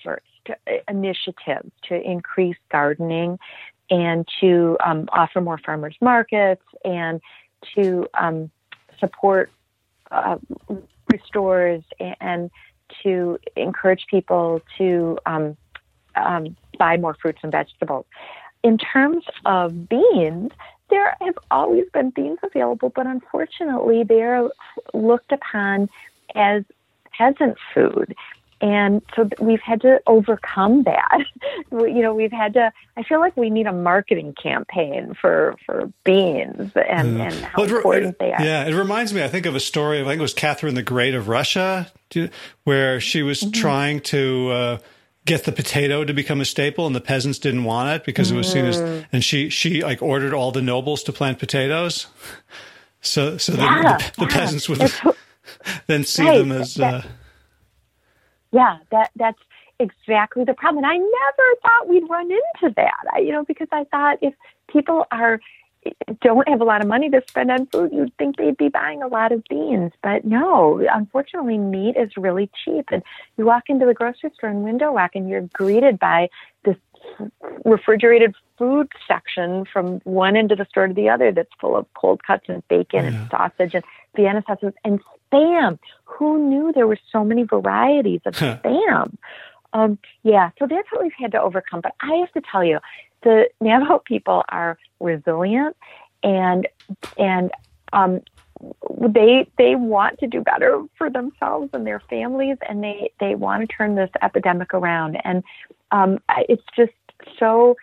initiatives to increase gardening and to um, offer more farmers markets and to um, support uh, stores and to encourage people to um, um, buy more fruits and vegetables. In terms of beans, there have always been beans available, but unfortunately they're looked upon as peasant food. And so we've had to overcome that. You know, we've had to, I feel like we need a marketing campaign for, for beans and, yeah. and how well, it, important it, they are. Yeah, it reminds me, I think, of a story, I think it was Catherine the Great of Russia, where she was mm-hmm. trying to uh, get the potato to become a staple, and the peasants didn't want it because it was mm. seen as, and she, she like ordered all the nobles to plant potatoes. So, so yeah, the, the, the yeah. peasants would it's, then see right, them as... that, uh, Yeah, that that's exactly the problem. And I never thought we'd run into that, I, you know, because I thought if people are don't have a lot of money to spend on food, you'd think they'd be buying a lot of beans. But no, unfortunately, meat is really cheap. And you walk into the grocery store and window walk, and you're greeted by this refrigerated food section from one end of the store to the other that's full of cold cuts and bacon yeah. and sausage and Vienna sausages and Spam. Who knew there were so many varieties of Spam? Um, yeah, so that's what we've had to overcome. But I have to tell you, the Navajo people are resilient, and and um, they they want to do better for themselves and their families, and they, they want to turn this epidemic around. And um, it's just so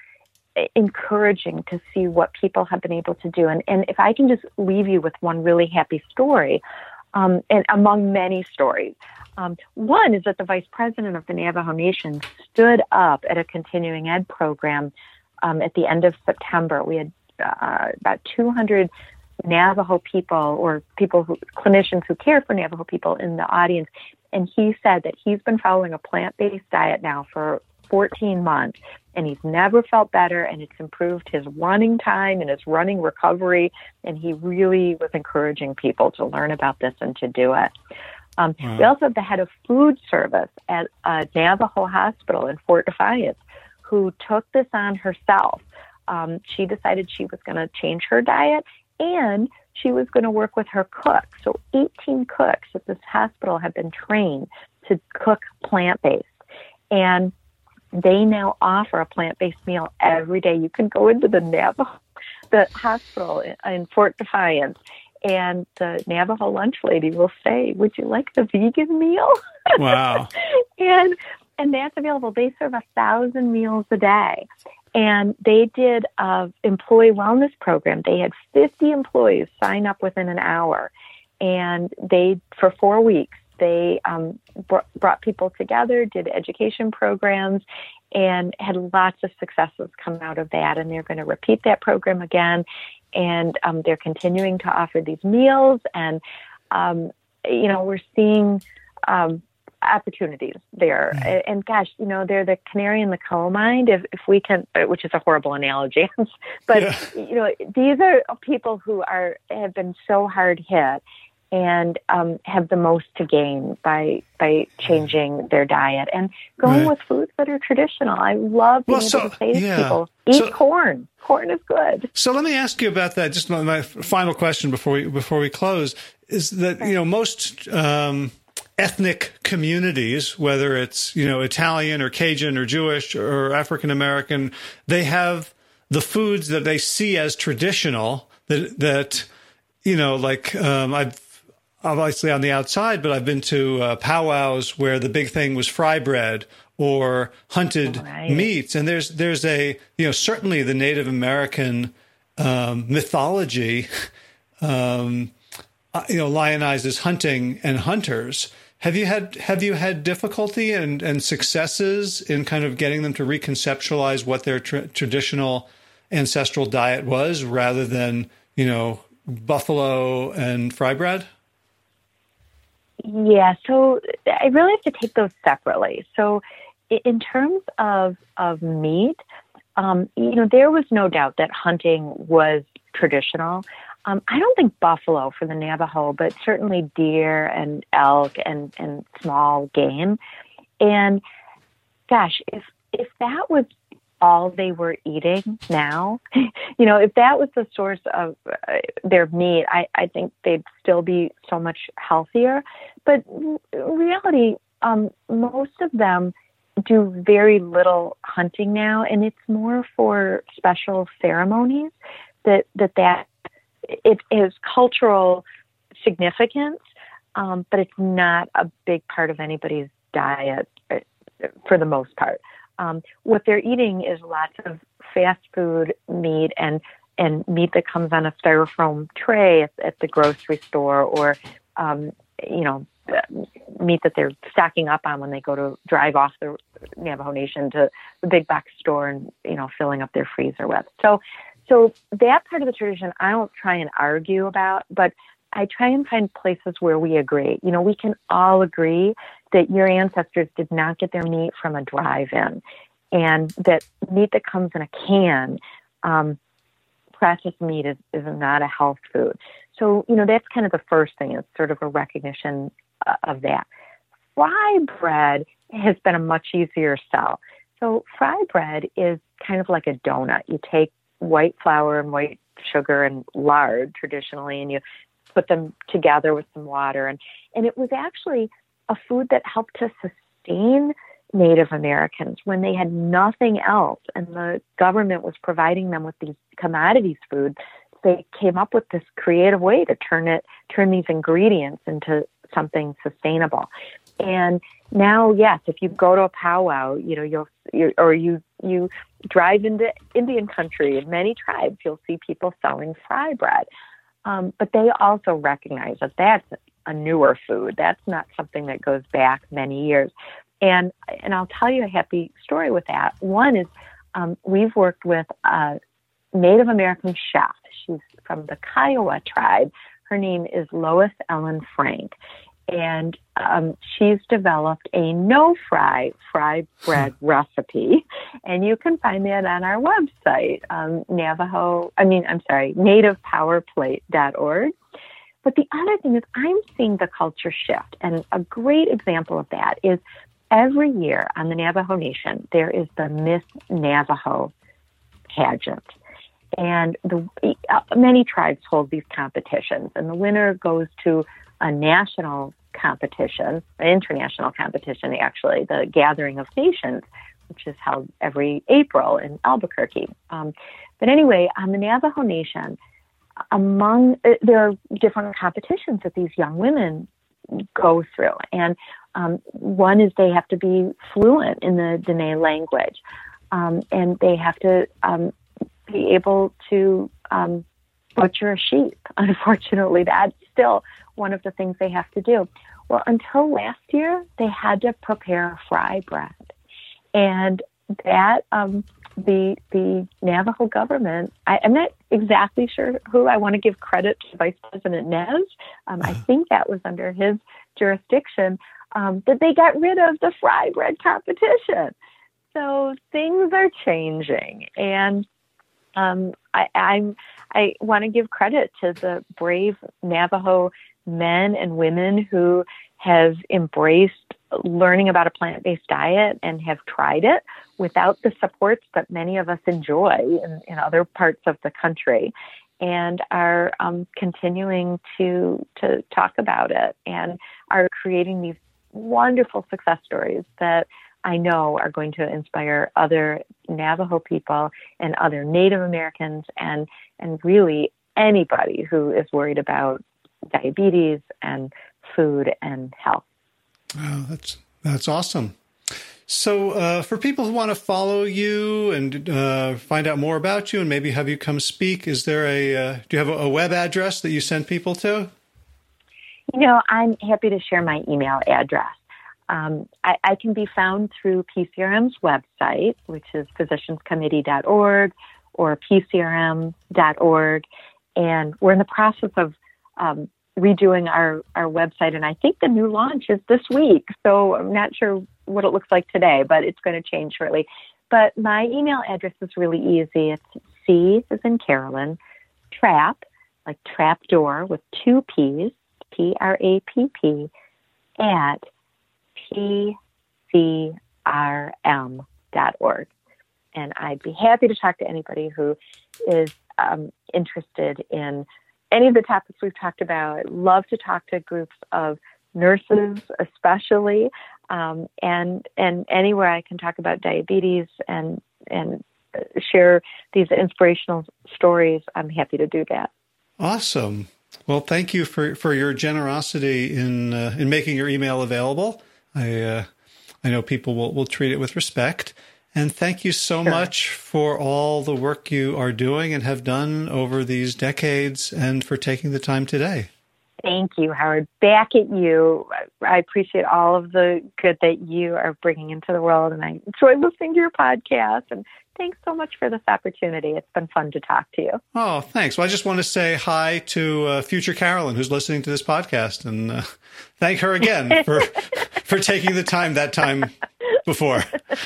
encouraging to see what people have been able to do. And, and if I can just leave you with one really happy story, um, and among many stories, um, one is that the vice president of the Navajo Nation stood up at a continuing ed program um, at the end of September. We had uh, about two hundred Navajo people or people who, clinicians who care for Navajo people in the audience. And he said that he's been following a plant-based diet now for fourteen months, and he's never felt better, and it's improved his running time and his running recovery, and he really was encouraging people to learn about this and to do it. Um, wow. We also have the head of food service at uh, Navajo Hospital in Fort Defiance, who took this on herself. Um, she decided she was going to change her diet, and she was going to work with her cooks. So eighteen cooks at this hospital have been trained to cook plant-based, and they now offer a plant-based meal every day. You can go into the Navajo, the hospital in, in Fort Defiance, and the Navajo lunch lady will say, "Would you like the vegan meal?" Wow. and and that's available. They serve a thousand meals a day. And they did an employee wellness program. They had fifty employees sign up within an hour. And they, for four weeks, they um, br- brought people together, did education programs, and had lots of successes come out of that. And they're going to repeat that program again. And um, they're continuing to offer these meals. And, um, you know, we're seeing um, opportunities there. Mm-hmm. And gosh, you know, they're the canary in the coal mine, if, if we can, which is a horrible analogy, but yeah. you know, these are people who are, have been so hard hit and um, have the most to gain by, by changing their diet and going right. with foods that are traditional. I love being well, so, able to say to yeah. people, eat so, corn. Corn is good. So let me ask you about that. Just my, my final question before we, before we close is that, you know, most, um, ethnic communities, whether it's, you know, Italian or Cajun or Jewish or African American, they have the foods that they see as traditional that, that, you know, like, um, I've obviously on the outside, but I've been to uh, powwows where the big thing was fry bread or hunted right. meats. And there's, there's a, you know, certainly the Native American, um, mythology, um, you know, lionizes hunting and hunters. Have you had have you had difficulty and, and successes in kind of getting them to reconceptualize what their tra- traditional ancestral diet was, rather than, you know, buffalo and fry bread? Yeah, so I really have to take those separately. So in terms of of meat, um, you know, there was no doubt that hunting was traditional. Um, I don't think buffalo for the Navajo, but certainly deer and elk and, and small game. And gosh, if if that was all they were eating now, you know, if that was the source of uh, their meat, I, I think they'd still be so much healthier. But in reality, um, most of them do very little hunting now, and it's more for special ceremonies that that, that it is cultural significance, um, but it's not a big part of anybody's diet uh, for the most part. Um, what they're eating is lots of fast food meat and, and meat that comes on a styrofoam tray at, at the grocery store, or, um, you know, meat that they're stocking up on when they go to drive off the Navajo Nation to the big box store and, you know, filling up their freezer with. So, so that part of the tradition, I don't try and argue about, but I try and find places where we agree. You know, we can all agree that your ancestors did not get their meat from a drive-in, and that meat that comes in a can, um, processed meat is, is not a health food. So, you know, that's kind of the first thing. It's sort of a recognition uh, of that. Fry bread has been a much easier sell. So fry bread is kind of like a donut. You take white flour and white sugar and lard traditionally, and you put them together with some water. And, and it was actually a food that helped to sustain Native Americans when they had nothing else, and the government was providing them with these commodities food. They came up with this creative way to turn it, turn these ingredients into something sustainable. And now, yes, if you go to a powwow, you know, you'll, you, or you, you drive into Indian country, in many tribes, you'll see people selling fry bread. Um, but they also recognize that that's a newer food. That's not something that goes back many years. And and I'll tell you a happy story with that. One is um, we've worked with a Native American chef. She's from the Kiowa tribe. Her name is Lois Ellen Frank. And um, she's developed a no-fry fry bread recipe. And you can find that on our website, um, Navajo, I mean, I'm sorry, native power plate dot org. But the other thing is I'm seeing the culture shift. And a great example of that is every year on the Navajo Nation, there is the Miss Navajo pageant. And the uh, many tribes hold these competitions. And the winner goes to a national competition, an international competition, actually, the Gathering of Nations, which is held every April in Albuquerque. Um, but anyway, on the Navajo Nation, among uh, there are different competitions that these young women go through. And um, one is they have to be fluent in the Dene language. Um, and they have to um, be able to um, butcher a sheep. Unfortunately, that's still one of the things they have to do. Well, until last year, they had to prepare fry bread. And that, um, the the Navajo government, I, I'm not exactly sure who. I want to give credit to Vice President Nez. Um, I think that was under his jurisdiction, um, that they got rid of the fry bread competition. So things are changing. And um, I, I'm, I want to give credit to the brave Navajo men and women who have embraced learning about a plant-based diet and have tried it without the supports that many of us enjoy in, in other parts of the country, and are um, continuing to to talk about it and are creating these wonderful success stories that I know are going to inspire other Navajo people and other Native Americans and and really anybody who is worried about diabetes and food and health. Wow, that's that's awesome. So uh, for people who want to follow you and uh, find out more about you and maybe have you come speak, is there a uh, do you have a, a web address that you send people to? You know, I'm happy to share my email address. Um, I, I can be found through P C R M's website, which is physicians committee dot org or P C R M dot org. And we're in the process of um, redoing our, our website. And I think the new launch is this week. So I'm not sure what it looks like today, but it's going to change shortly. But my email address is really easy. It's C as in Carolyn, trap, like trapdoor with two P's, P R A P P, at P C r m dot org. And I'd be happy to talk to anybody who is um, interested in any of the topics we've talked about. I'd love to talk to groups of nurses, especially, um, and and anywhere I can talk about diabetes and and share these inspirational stories. I'm happy to do that. Awesome. Well, thank you for, for your generosity in uh, in making your email available. I uh, I know people will, will treat it with respect. And thank you so sure. much for all the work you are doing and have done over these decades, and for taking the time today. Thank you, Howard. Back at you. I appreciate all of the good that you are bringing into the world, and I enjoy listening to your podcast. And thanks so much for this opportunity. It's been fun to talk to you. Oh, thanks. Well, I just want to say hi to uh, future Carolyn, who's listening to this podcast, and uh, thank her again for for taking the time that time before.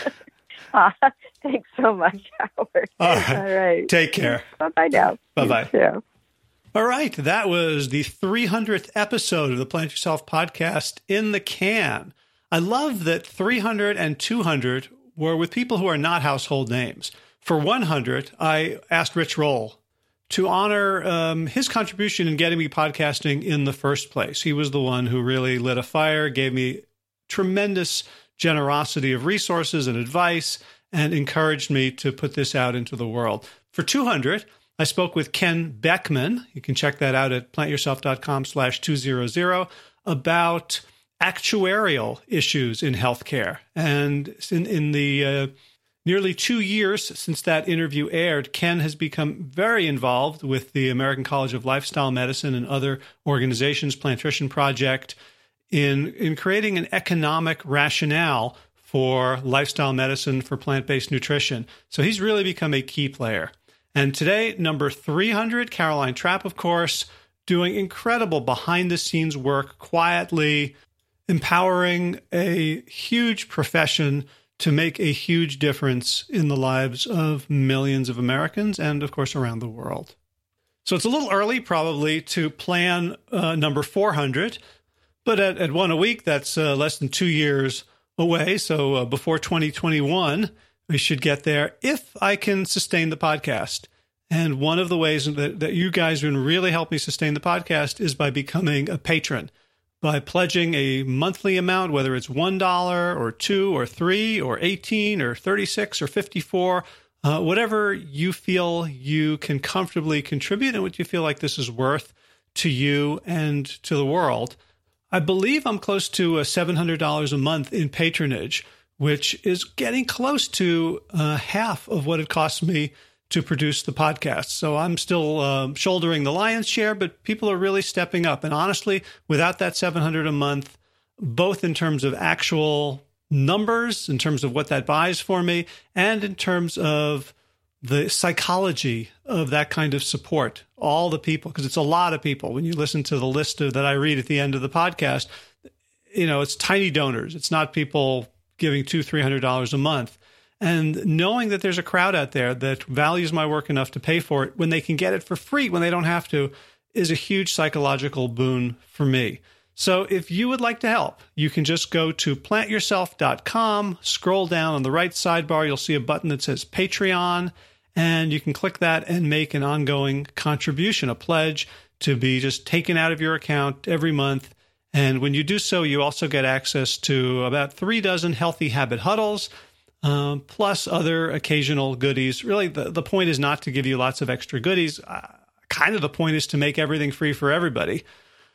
Uh, thanks so much, Howard. All right. All right. Take care. Bye-bye now. Bye-bye. You too. All right. That was the three hundredth episode of the Plant Yourself podcast in the can. I love that three hundred and two hundred were with people who are not household names. For one hundred, I asked Rich Roll to honor um, his contribution in getting me podcasting in the first place. He was the one who really lit a fire, gave me tremendous generosity of resources and advice, and encouraged me to put this out into the world. For two hundred, I spoke with Ken Beckman. You can check that out at plantyourself.com slash 200 about actuarial issues in healthcare. And in, in the uh, nearly two years since that interview aired, Ken has become very involved with the American College of Lifestyle Medicine and other organizations, Plantrition Project, in, in creating an economic rationale for lifestyle medicine, for plant-based nutrition. So he's really become a key player. And today, number three hundred, Caroline Trapp, of course, doing incredible behind-the-scenes work, quietly empowering a huge profession to make a huge difference in the lives of millions of Americans and, of course, around the world. So it's a little early, probably, to plan uh, number four hundred, but at, at one a week, that's uh, less than two years away. So uh, before twenty twenty-one, we should get there if I can sustain the podcast. And one of the ways that, that you guys can really help me sustain the podcast is by becoming a patron, by pledging a monthly amount, whether it's one dollar or two or three or eighteen or thirty-six or fifty-four, uh, whatever you feel you can comfortably contribute and what you feel like this is worth to you and to the world. I believe I'm close to uh, seven hundred dollars a month in patronage, which is getting close to uh, half of what it costs me to produce the podcast. So I'm still uh, shouldering the lion's share, but people are really stepping up. And honestly, without that seven hundred dollars a month, both in terms of actual numbers, in terms of what that buys for me, and in terms of the psychology of that kind of support, all the people, because it's a lot of people. When you listen to the list of, that I read at the end of the podcast, you know, it's tiny donors. It's not people giving two, three hundred dollars a month. And knowing that there's a crowd out there that values my work enough to pay for it when they can get it for free, when they don't have to, is a huge psychological boon for me. So if you would like to help, you can just go to plant yourself dot com, scroll down on the right sidebar, you'll see a button that says Patreon, and you can click that and make an ongoing contribution, a pledge to be just taken out of your account every month. And when you do so, you also get access to about three dozen healthy habit huddles, um, plus other occasional goodies. Really, the, the point is not to give you lots of extra goodies. Uh, kind of the point is to make everything free for everybody.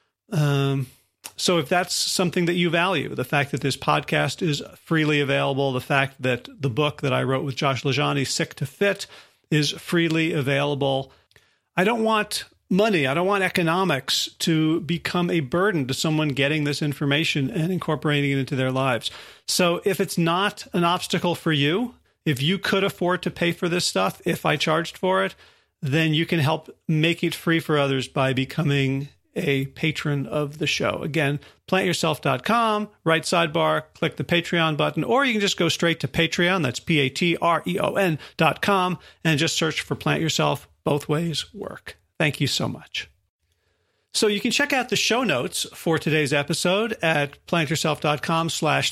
Um, so if that's something that you value, the fact that this podcast is freely available, the fact that the book that I wrote with Josh LaJaunie, Sick to Fit, is freely available. I don't want money, I don't want economics to become a burden to someone getting this information and incorporating it into their lives. So if it's not an obstacle for you, if you could afford to pay for this stuff, if I charged for it, then you can help make it free for others by becoming a patron of the show. Again, plant yourself dot com, right sidebar, click the Patreon button, or you can just go straight to Patreon. That's P A T R E O N dot com, and just search for Plant Yourself. Both ways work. Thank you so much. So you can check out the show notes for today's episode at plantyourself.com slash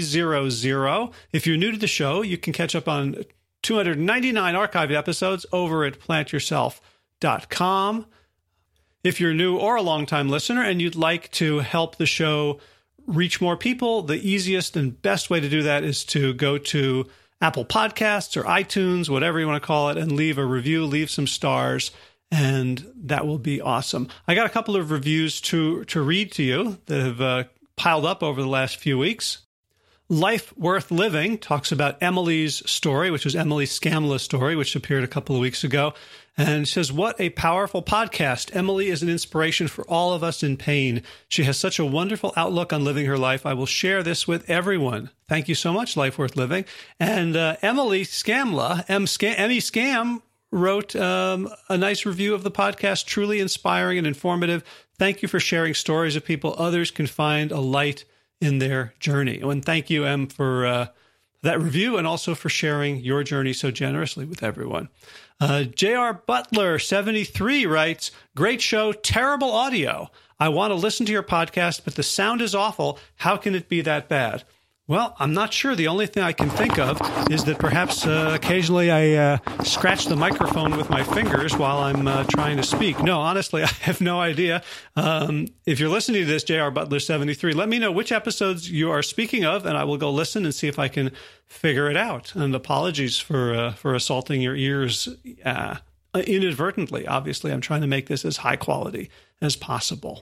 300. If you're new to the show, you can catch up on two hundred ninety-nine archived episodes over at plant yourself dot com. If you're new or a longtime listener and you'd like to help the show reach more people, the easiest and best way to do that is to go to Apple Podcasts or iTunes, whatever you want to call it, and leave a review, leave some stars, and that will be awesome. I got a couple of reviews to, to read to you that have uh, piled up over the last few weeks. Life Worth Living talks about Emily's story, which was Emily Scamla's story, which appeared a couple of weeks ago, and says, what a powerful podcast. Emily is an inspiration for all of us in pain. She has such a wonderful outlook on living her life. I will share this with everyone. Thank you so much, Life Worth Living. And uh, Emily Scamla, M. Scam, Emmy Scam, wrote um, a nice review of the podcast, truly inspiring and informative. Thank you for sharing stories of people others can find a light in their journey. And thank you, Em, for uh, that review and also for sharing your journey so generously with everyone. Uh, J R. Butler, seventy-three, writes, great show, terrible audio. I want to listen to your podcast, but the sound is awful. How can it be that bad? Well, I'm not sure. The only thing I can think of is that perhaps uh, occasionally I uh, scratch the microphone with my fingers while I'm uh, trying to speak. No, honestly, I have no idea. Um, if you're listening to this, J R. Butler seventy-three, let me know which episodes you are speaking of, and I will go listen and see if I can figure it out. And apologies for uh, for assaulting your ears uh, inadvertently. Obviously, I'm trying to make this as high quality as possible.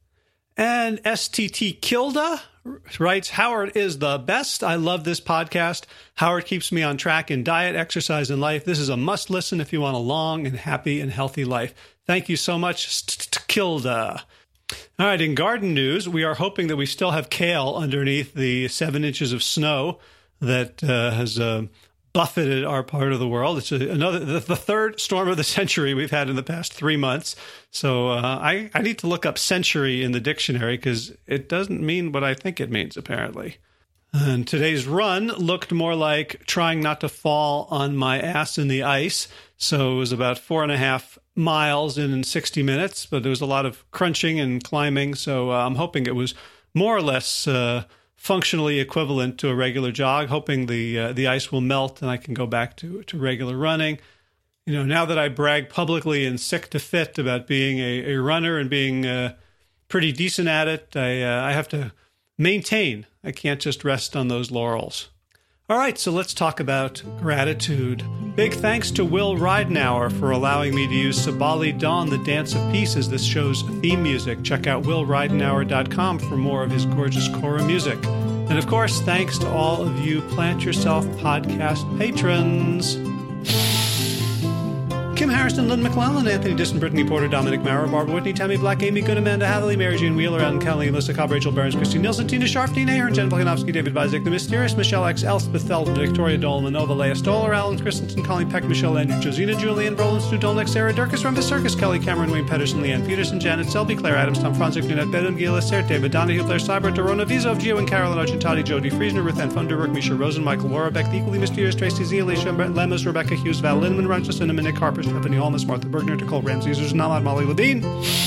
And S T T Kilda writes, Howard is the best. I love this podcast. Howard keeps me on track in diet, exercise, and life. This is a must listen if you want a long and happy and healthy life. Thank you so much, Kilda. All right, in garden news, we are hoping that we still have kale underneath the seven inches of snow that uh, has uh, buffeted our part of the world. It's a, another the, the third storm of the century we've had in the past three months. So uh, I, I need to look up century in the dictionary because it doesn't mean what I think it means, apparently. And today's run looked more like trying not to fall on my ass in the ice. So it was about four and a half miles in sixty minutes, but there was a lot of crunching and climbing. So uh, I'm hoping it was more or less uh, functionally equivalent to a regular jog, hoping the uh, the ice will melt and I can go back to, to regular running. You know, now that I brag publicly and sick to fit about being a, a runner and being uh, pretty decent at it, I uh, I have to maintain. I can't just rest on those laurels. All right, so let's talk about gratitude. Big thanks to Will Ridenauer for allowing me to use Sabali Dawn, the Dance of Peace, as this show's theme music. Check out will ridenauer dot com for more of his gorgeous Kora music. And of course, thanks to all of you Plant Yourself podcast patrons. Kim Harrison, Lynn McClellan, Anthony Disson, Brittany Porter, Dominic Mara, Barbara Whitney, Tammy Black, Amy Good, Amanda Hatherley, Mary Jean Wheeler, Alan Kelly, Melissa Cobb, Rachel Burns, Christine Nielsen, Tina Sharf, Dean Ahern, Jen Volkanovsky, David Vizek, The Mysterious, Michelle X, Elspeth Feldman, Victoria Dolan, Nova, Leah Stoller, Alan Christensen, Colleen Peck, Michelle Andrew, Josina Julian, Roland Studolnik, Sarah Durkis, Rumba Circus, Kelly Cameron, Wayne Pedersen, Leanne Peterson, Janet Selby, Claire Adams, Tom Franzik, Nunette Bedham, Gila Sert, David Donahue, Claire Cyber, Dorona Vizov, Gio and Carolyn Argentati, Jodie Friesner, Ruth Ann Funderburg, Misha Rosen, Michael Warbeck, The Equally Mysterious, Tracy Z, Alicia Lemus, Rebecca Hughes, Val Lindemann, Roger Cinnamon, Nick Harper, Stephanie Holmes, Martha Bergner, Nicole Ramsey, Caesars, Namad Molly Levine,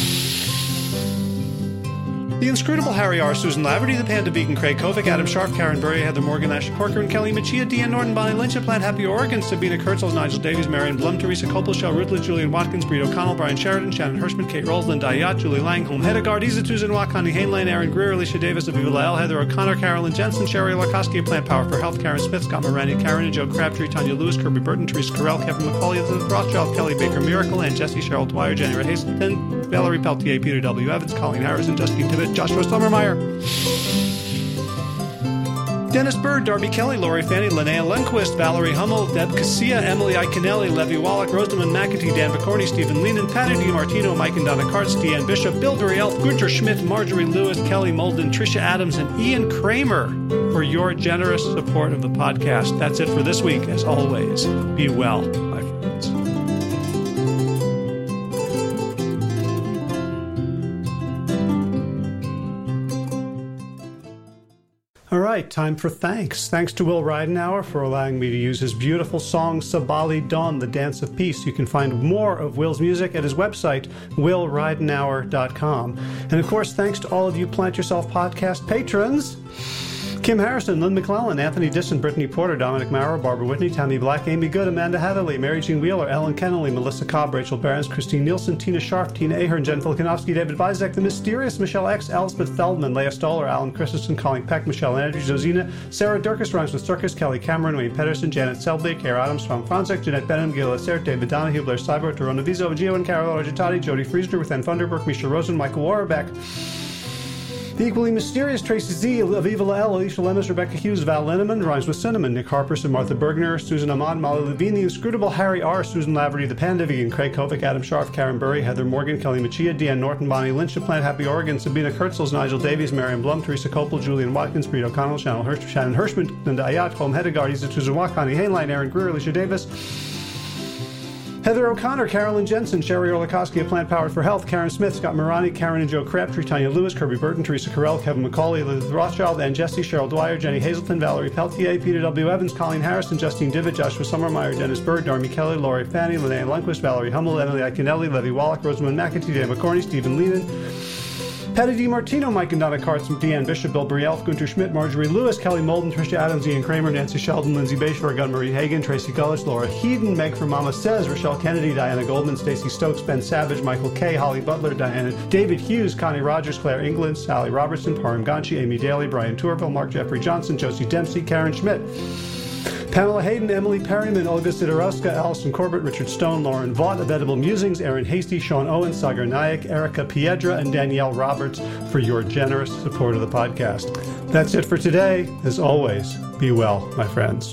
the inscrutable Harry R., Susan Laverty, the Panda Vegan, Craig Kovic, Adam Sharp, Karen Burry, Heather Morgan, Ashley Corker, and Kelly Machia, Deanne Norton, Bonnie Lynch, Plant Happy Oregon, Sabina Kurtzels, Nigel Davies, Marion Blum, Teresa Copelshell, Rutledge, Julian Watkins, Breed O'Connell, Brian Sheridan, Shannon Hirschman, Kate Rolls, Linda Ayat, Julie Langholm, Hedegaard, Isa Tuzan, Connie Hainlane, Aaron Greer, Alicia Davis, Aviva Lael, Heather O'Connor, Carolyn Jensen, Sherry Larkowski of Plant Power for Health, Karen Smith, Scott Morani, Karen and Joe Crabtree, Tanya Lewis, Kirby Burton, Teresa Carell, Kevin McCauley, Elizabeth Rothschild, Kelly Baker Miracle, and Jesse Cheryl Dwyer, January Hazelton, Valerie Peltier, Peter W. Evans, Colleen Harrison, Justine Tibbett, Joshua Sommermeyer, Dennis Bird, Darby Kelly, Lori Fanny, Linnea Lundquist, Valerie Hummel, Deb Casilla, Emily Iaconelli, Levy Wallach, Rosamund McAtee, Dan Picorni, Stephen Leenan, Patty DiMartino, Mike and Donna Kartz, Deanne Bishop, Bill Dury Elf, Gunter Schmidt, Marjorie Lewis, Kelly Molden, Tricia Adams, and Ian Kramer for your generous support of the podcast. That's it for this week. As always, be well, my friends. All right, time for thanks. Thanks to Will Ridenauer for allowing me to use his beautiful song Sabali Dawn, the Dance of Peace. You can find more of Will's music at his website, will ridenauer dot com. And of course, thanks to all of you Plant Yourself podcast patrons. Kim Harrison, Lynn McClellan, Anthony Disson, Brittany Porter, Dominic Maurer, Barbara Whitney, Tammy Black, Amy Good, Amanda Heatherly, Mary Jean Wheeler, Ellen Kennelly, Melissa Cobb, Rachel Behrens, Christine Nielsen, Tina Scharf, Tina Ahern, Jen Filikanovsky, David Bizek, The Mysterious, Michelle X, Elspeth Feldman, Leah Stoller, Alan Christensen, Colleen Peck, Michelle Andrews, Josina, Sarah Durkis, Rhymes with Circus, Kelly Cameron, Wayne Pedersen, Janet Selby, Kara Adams, Tom Franzek, Jeanette Benham, Gil Assert, David Donahue, Blair Cyber, Torona Vizo, Gio and Carol Argentati, Jody Friesner, with Ann Funderburk, Misha Rosen, Michael Warbeck, the equally mysterious Tracy Z, Aviva Lael, Alicia Lemus, Rebecca Hughes, Val Linneman, Rhymes with Cinnamon, Nick Harperson, Martha Bergner, Susan Amand, Molly Levine, The Inscrutable Harry R., Susan Laverty, The Pandivian, Craig Kovic, Adam Scharf, Karen Burry, Heather Morgan, Kelly Machia, Deanne Norton, Bonnie Lynch, Plant Happy Oregon, Sabina Kurtzels, Nigel Davies, Marion Blum, Teresa Copel, Julian Watkins, Breed O'Connell, Shannon, Hirsch, Shannon Hirschman, Linda Ayat, Holm Hedegaard, Isa Tuzawak, Connie Hainline, Aaron Greer, Alicia Davis, Heather O'Connor, Carolyn Jensen, Sherry Orlikowski of Plant Powered for Health, Karen Smith, Scott Morani, Karen and Joe Crabtree, Tanya Lewis, Kirby Burton, Teresa Carell, Kevin McCauley, Elizabeth Rothschild, Ann Jesse, Cheryl Dwyer, Jenny Hazelton, Valerie Peltier, Peter W. Evans, Colleen Harrison, Justine Divitt, Joshua Summermeyer, Dennis Bird, Darmy Kelly, Laurie Fanny, Linnea Lundquist, Valerie Hummel, Emily Iaconelli, Levy Wallach, Rosamund McAtee, Dan McCorney, Stephen Leland, Patty DiMartino, Mike and Donna Kartz, Deanne Bishop, Bill Brielf, Gunter Schmidt, Marjorie Lewis, Kelly Molden, Tricia Adams, Ian Kramer, Nancy Sheldon, Lindsay Bayshore, Gunn Marie Hagan, Tracy Gullis, Laura Heeden, Meg from Mama Says, Rochelle Kennedy, Diana Goldman, Stacey Stokes, Ben Savage, Michael Kay, Holly Butler, Diana, David Hughes, Connie Rogers, Claire England, Sally Robertson, Param Ganchi, Amy Daly, Brian Tourville, Mark Jeffrey Johnson, Josie Dempsey, Karen Schmidt, Pamela Hayden, Emily Perryman, Olga Sidorowska, Allison Corbett, Richard Stone, Lauren Vaught of Edible Musings, Aaron Hasty, Sean Owen, Sagar Nayak, Erica Piedra, and Danielle Roberts for your generous support of the podcast. That's it for today. As always, be well, my friends.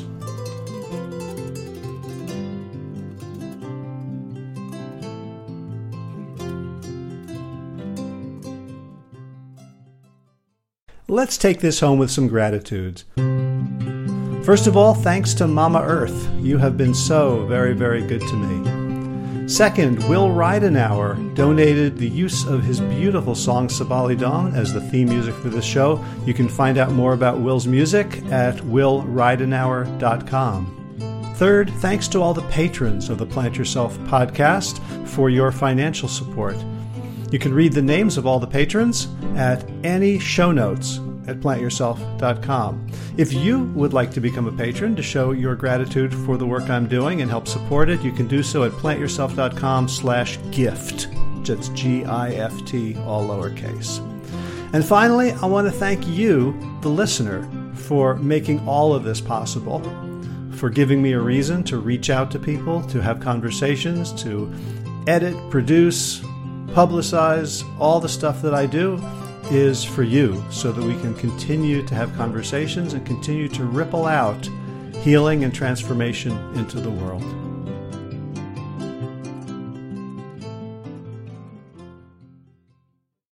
Let's take this home with some gratitudes. First of all, thanks to Mama Earth. You have been so very, very good to me. Second, Will Ridenauer donated the use of his beautiful song Sabali Dawn as the theme music for this show. You can find out more about Will's music at will ridenauer dot com. Third, thanks to all the patrons of the Plant Yourself podcast for your financial support. You can read the names of all the patrons at any show notes at plant yourself dot com. If you would like to become a patron to show your gratitude for the work I'm doing and help support it, you can do so at plant yourself dot com slash gift. That's G I F T, all lowercase. And finally, I want to thank you, the listener, for making all of this possible, for giving me a reason to reach out to people, to have conversations, to edit, produce, publicize. All the stuff that I do is for you, so that we can continue to have conversations and continue to ripple out healing and transformation into the world.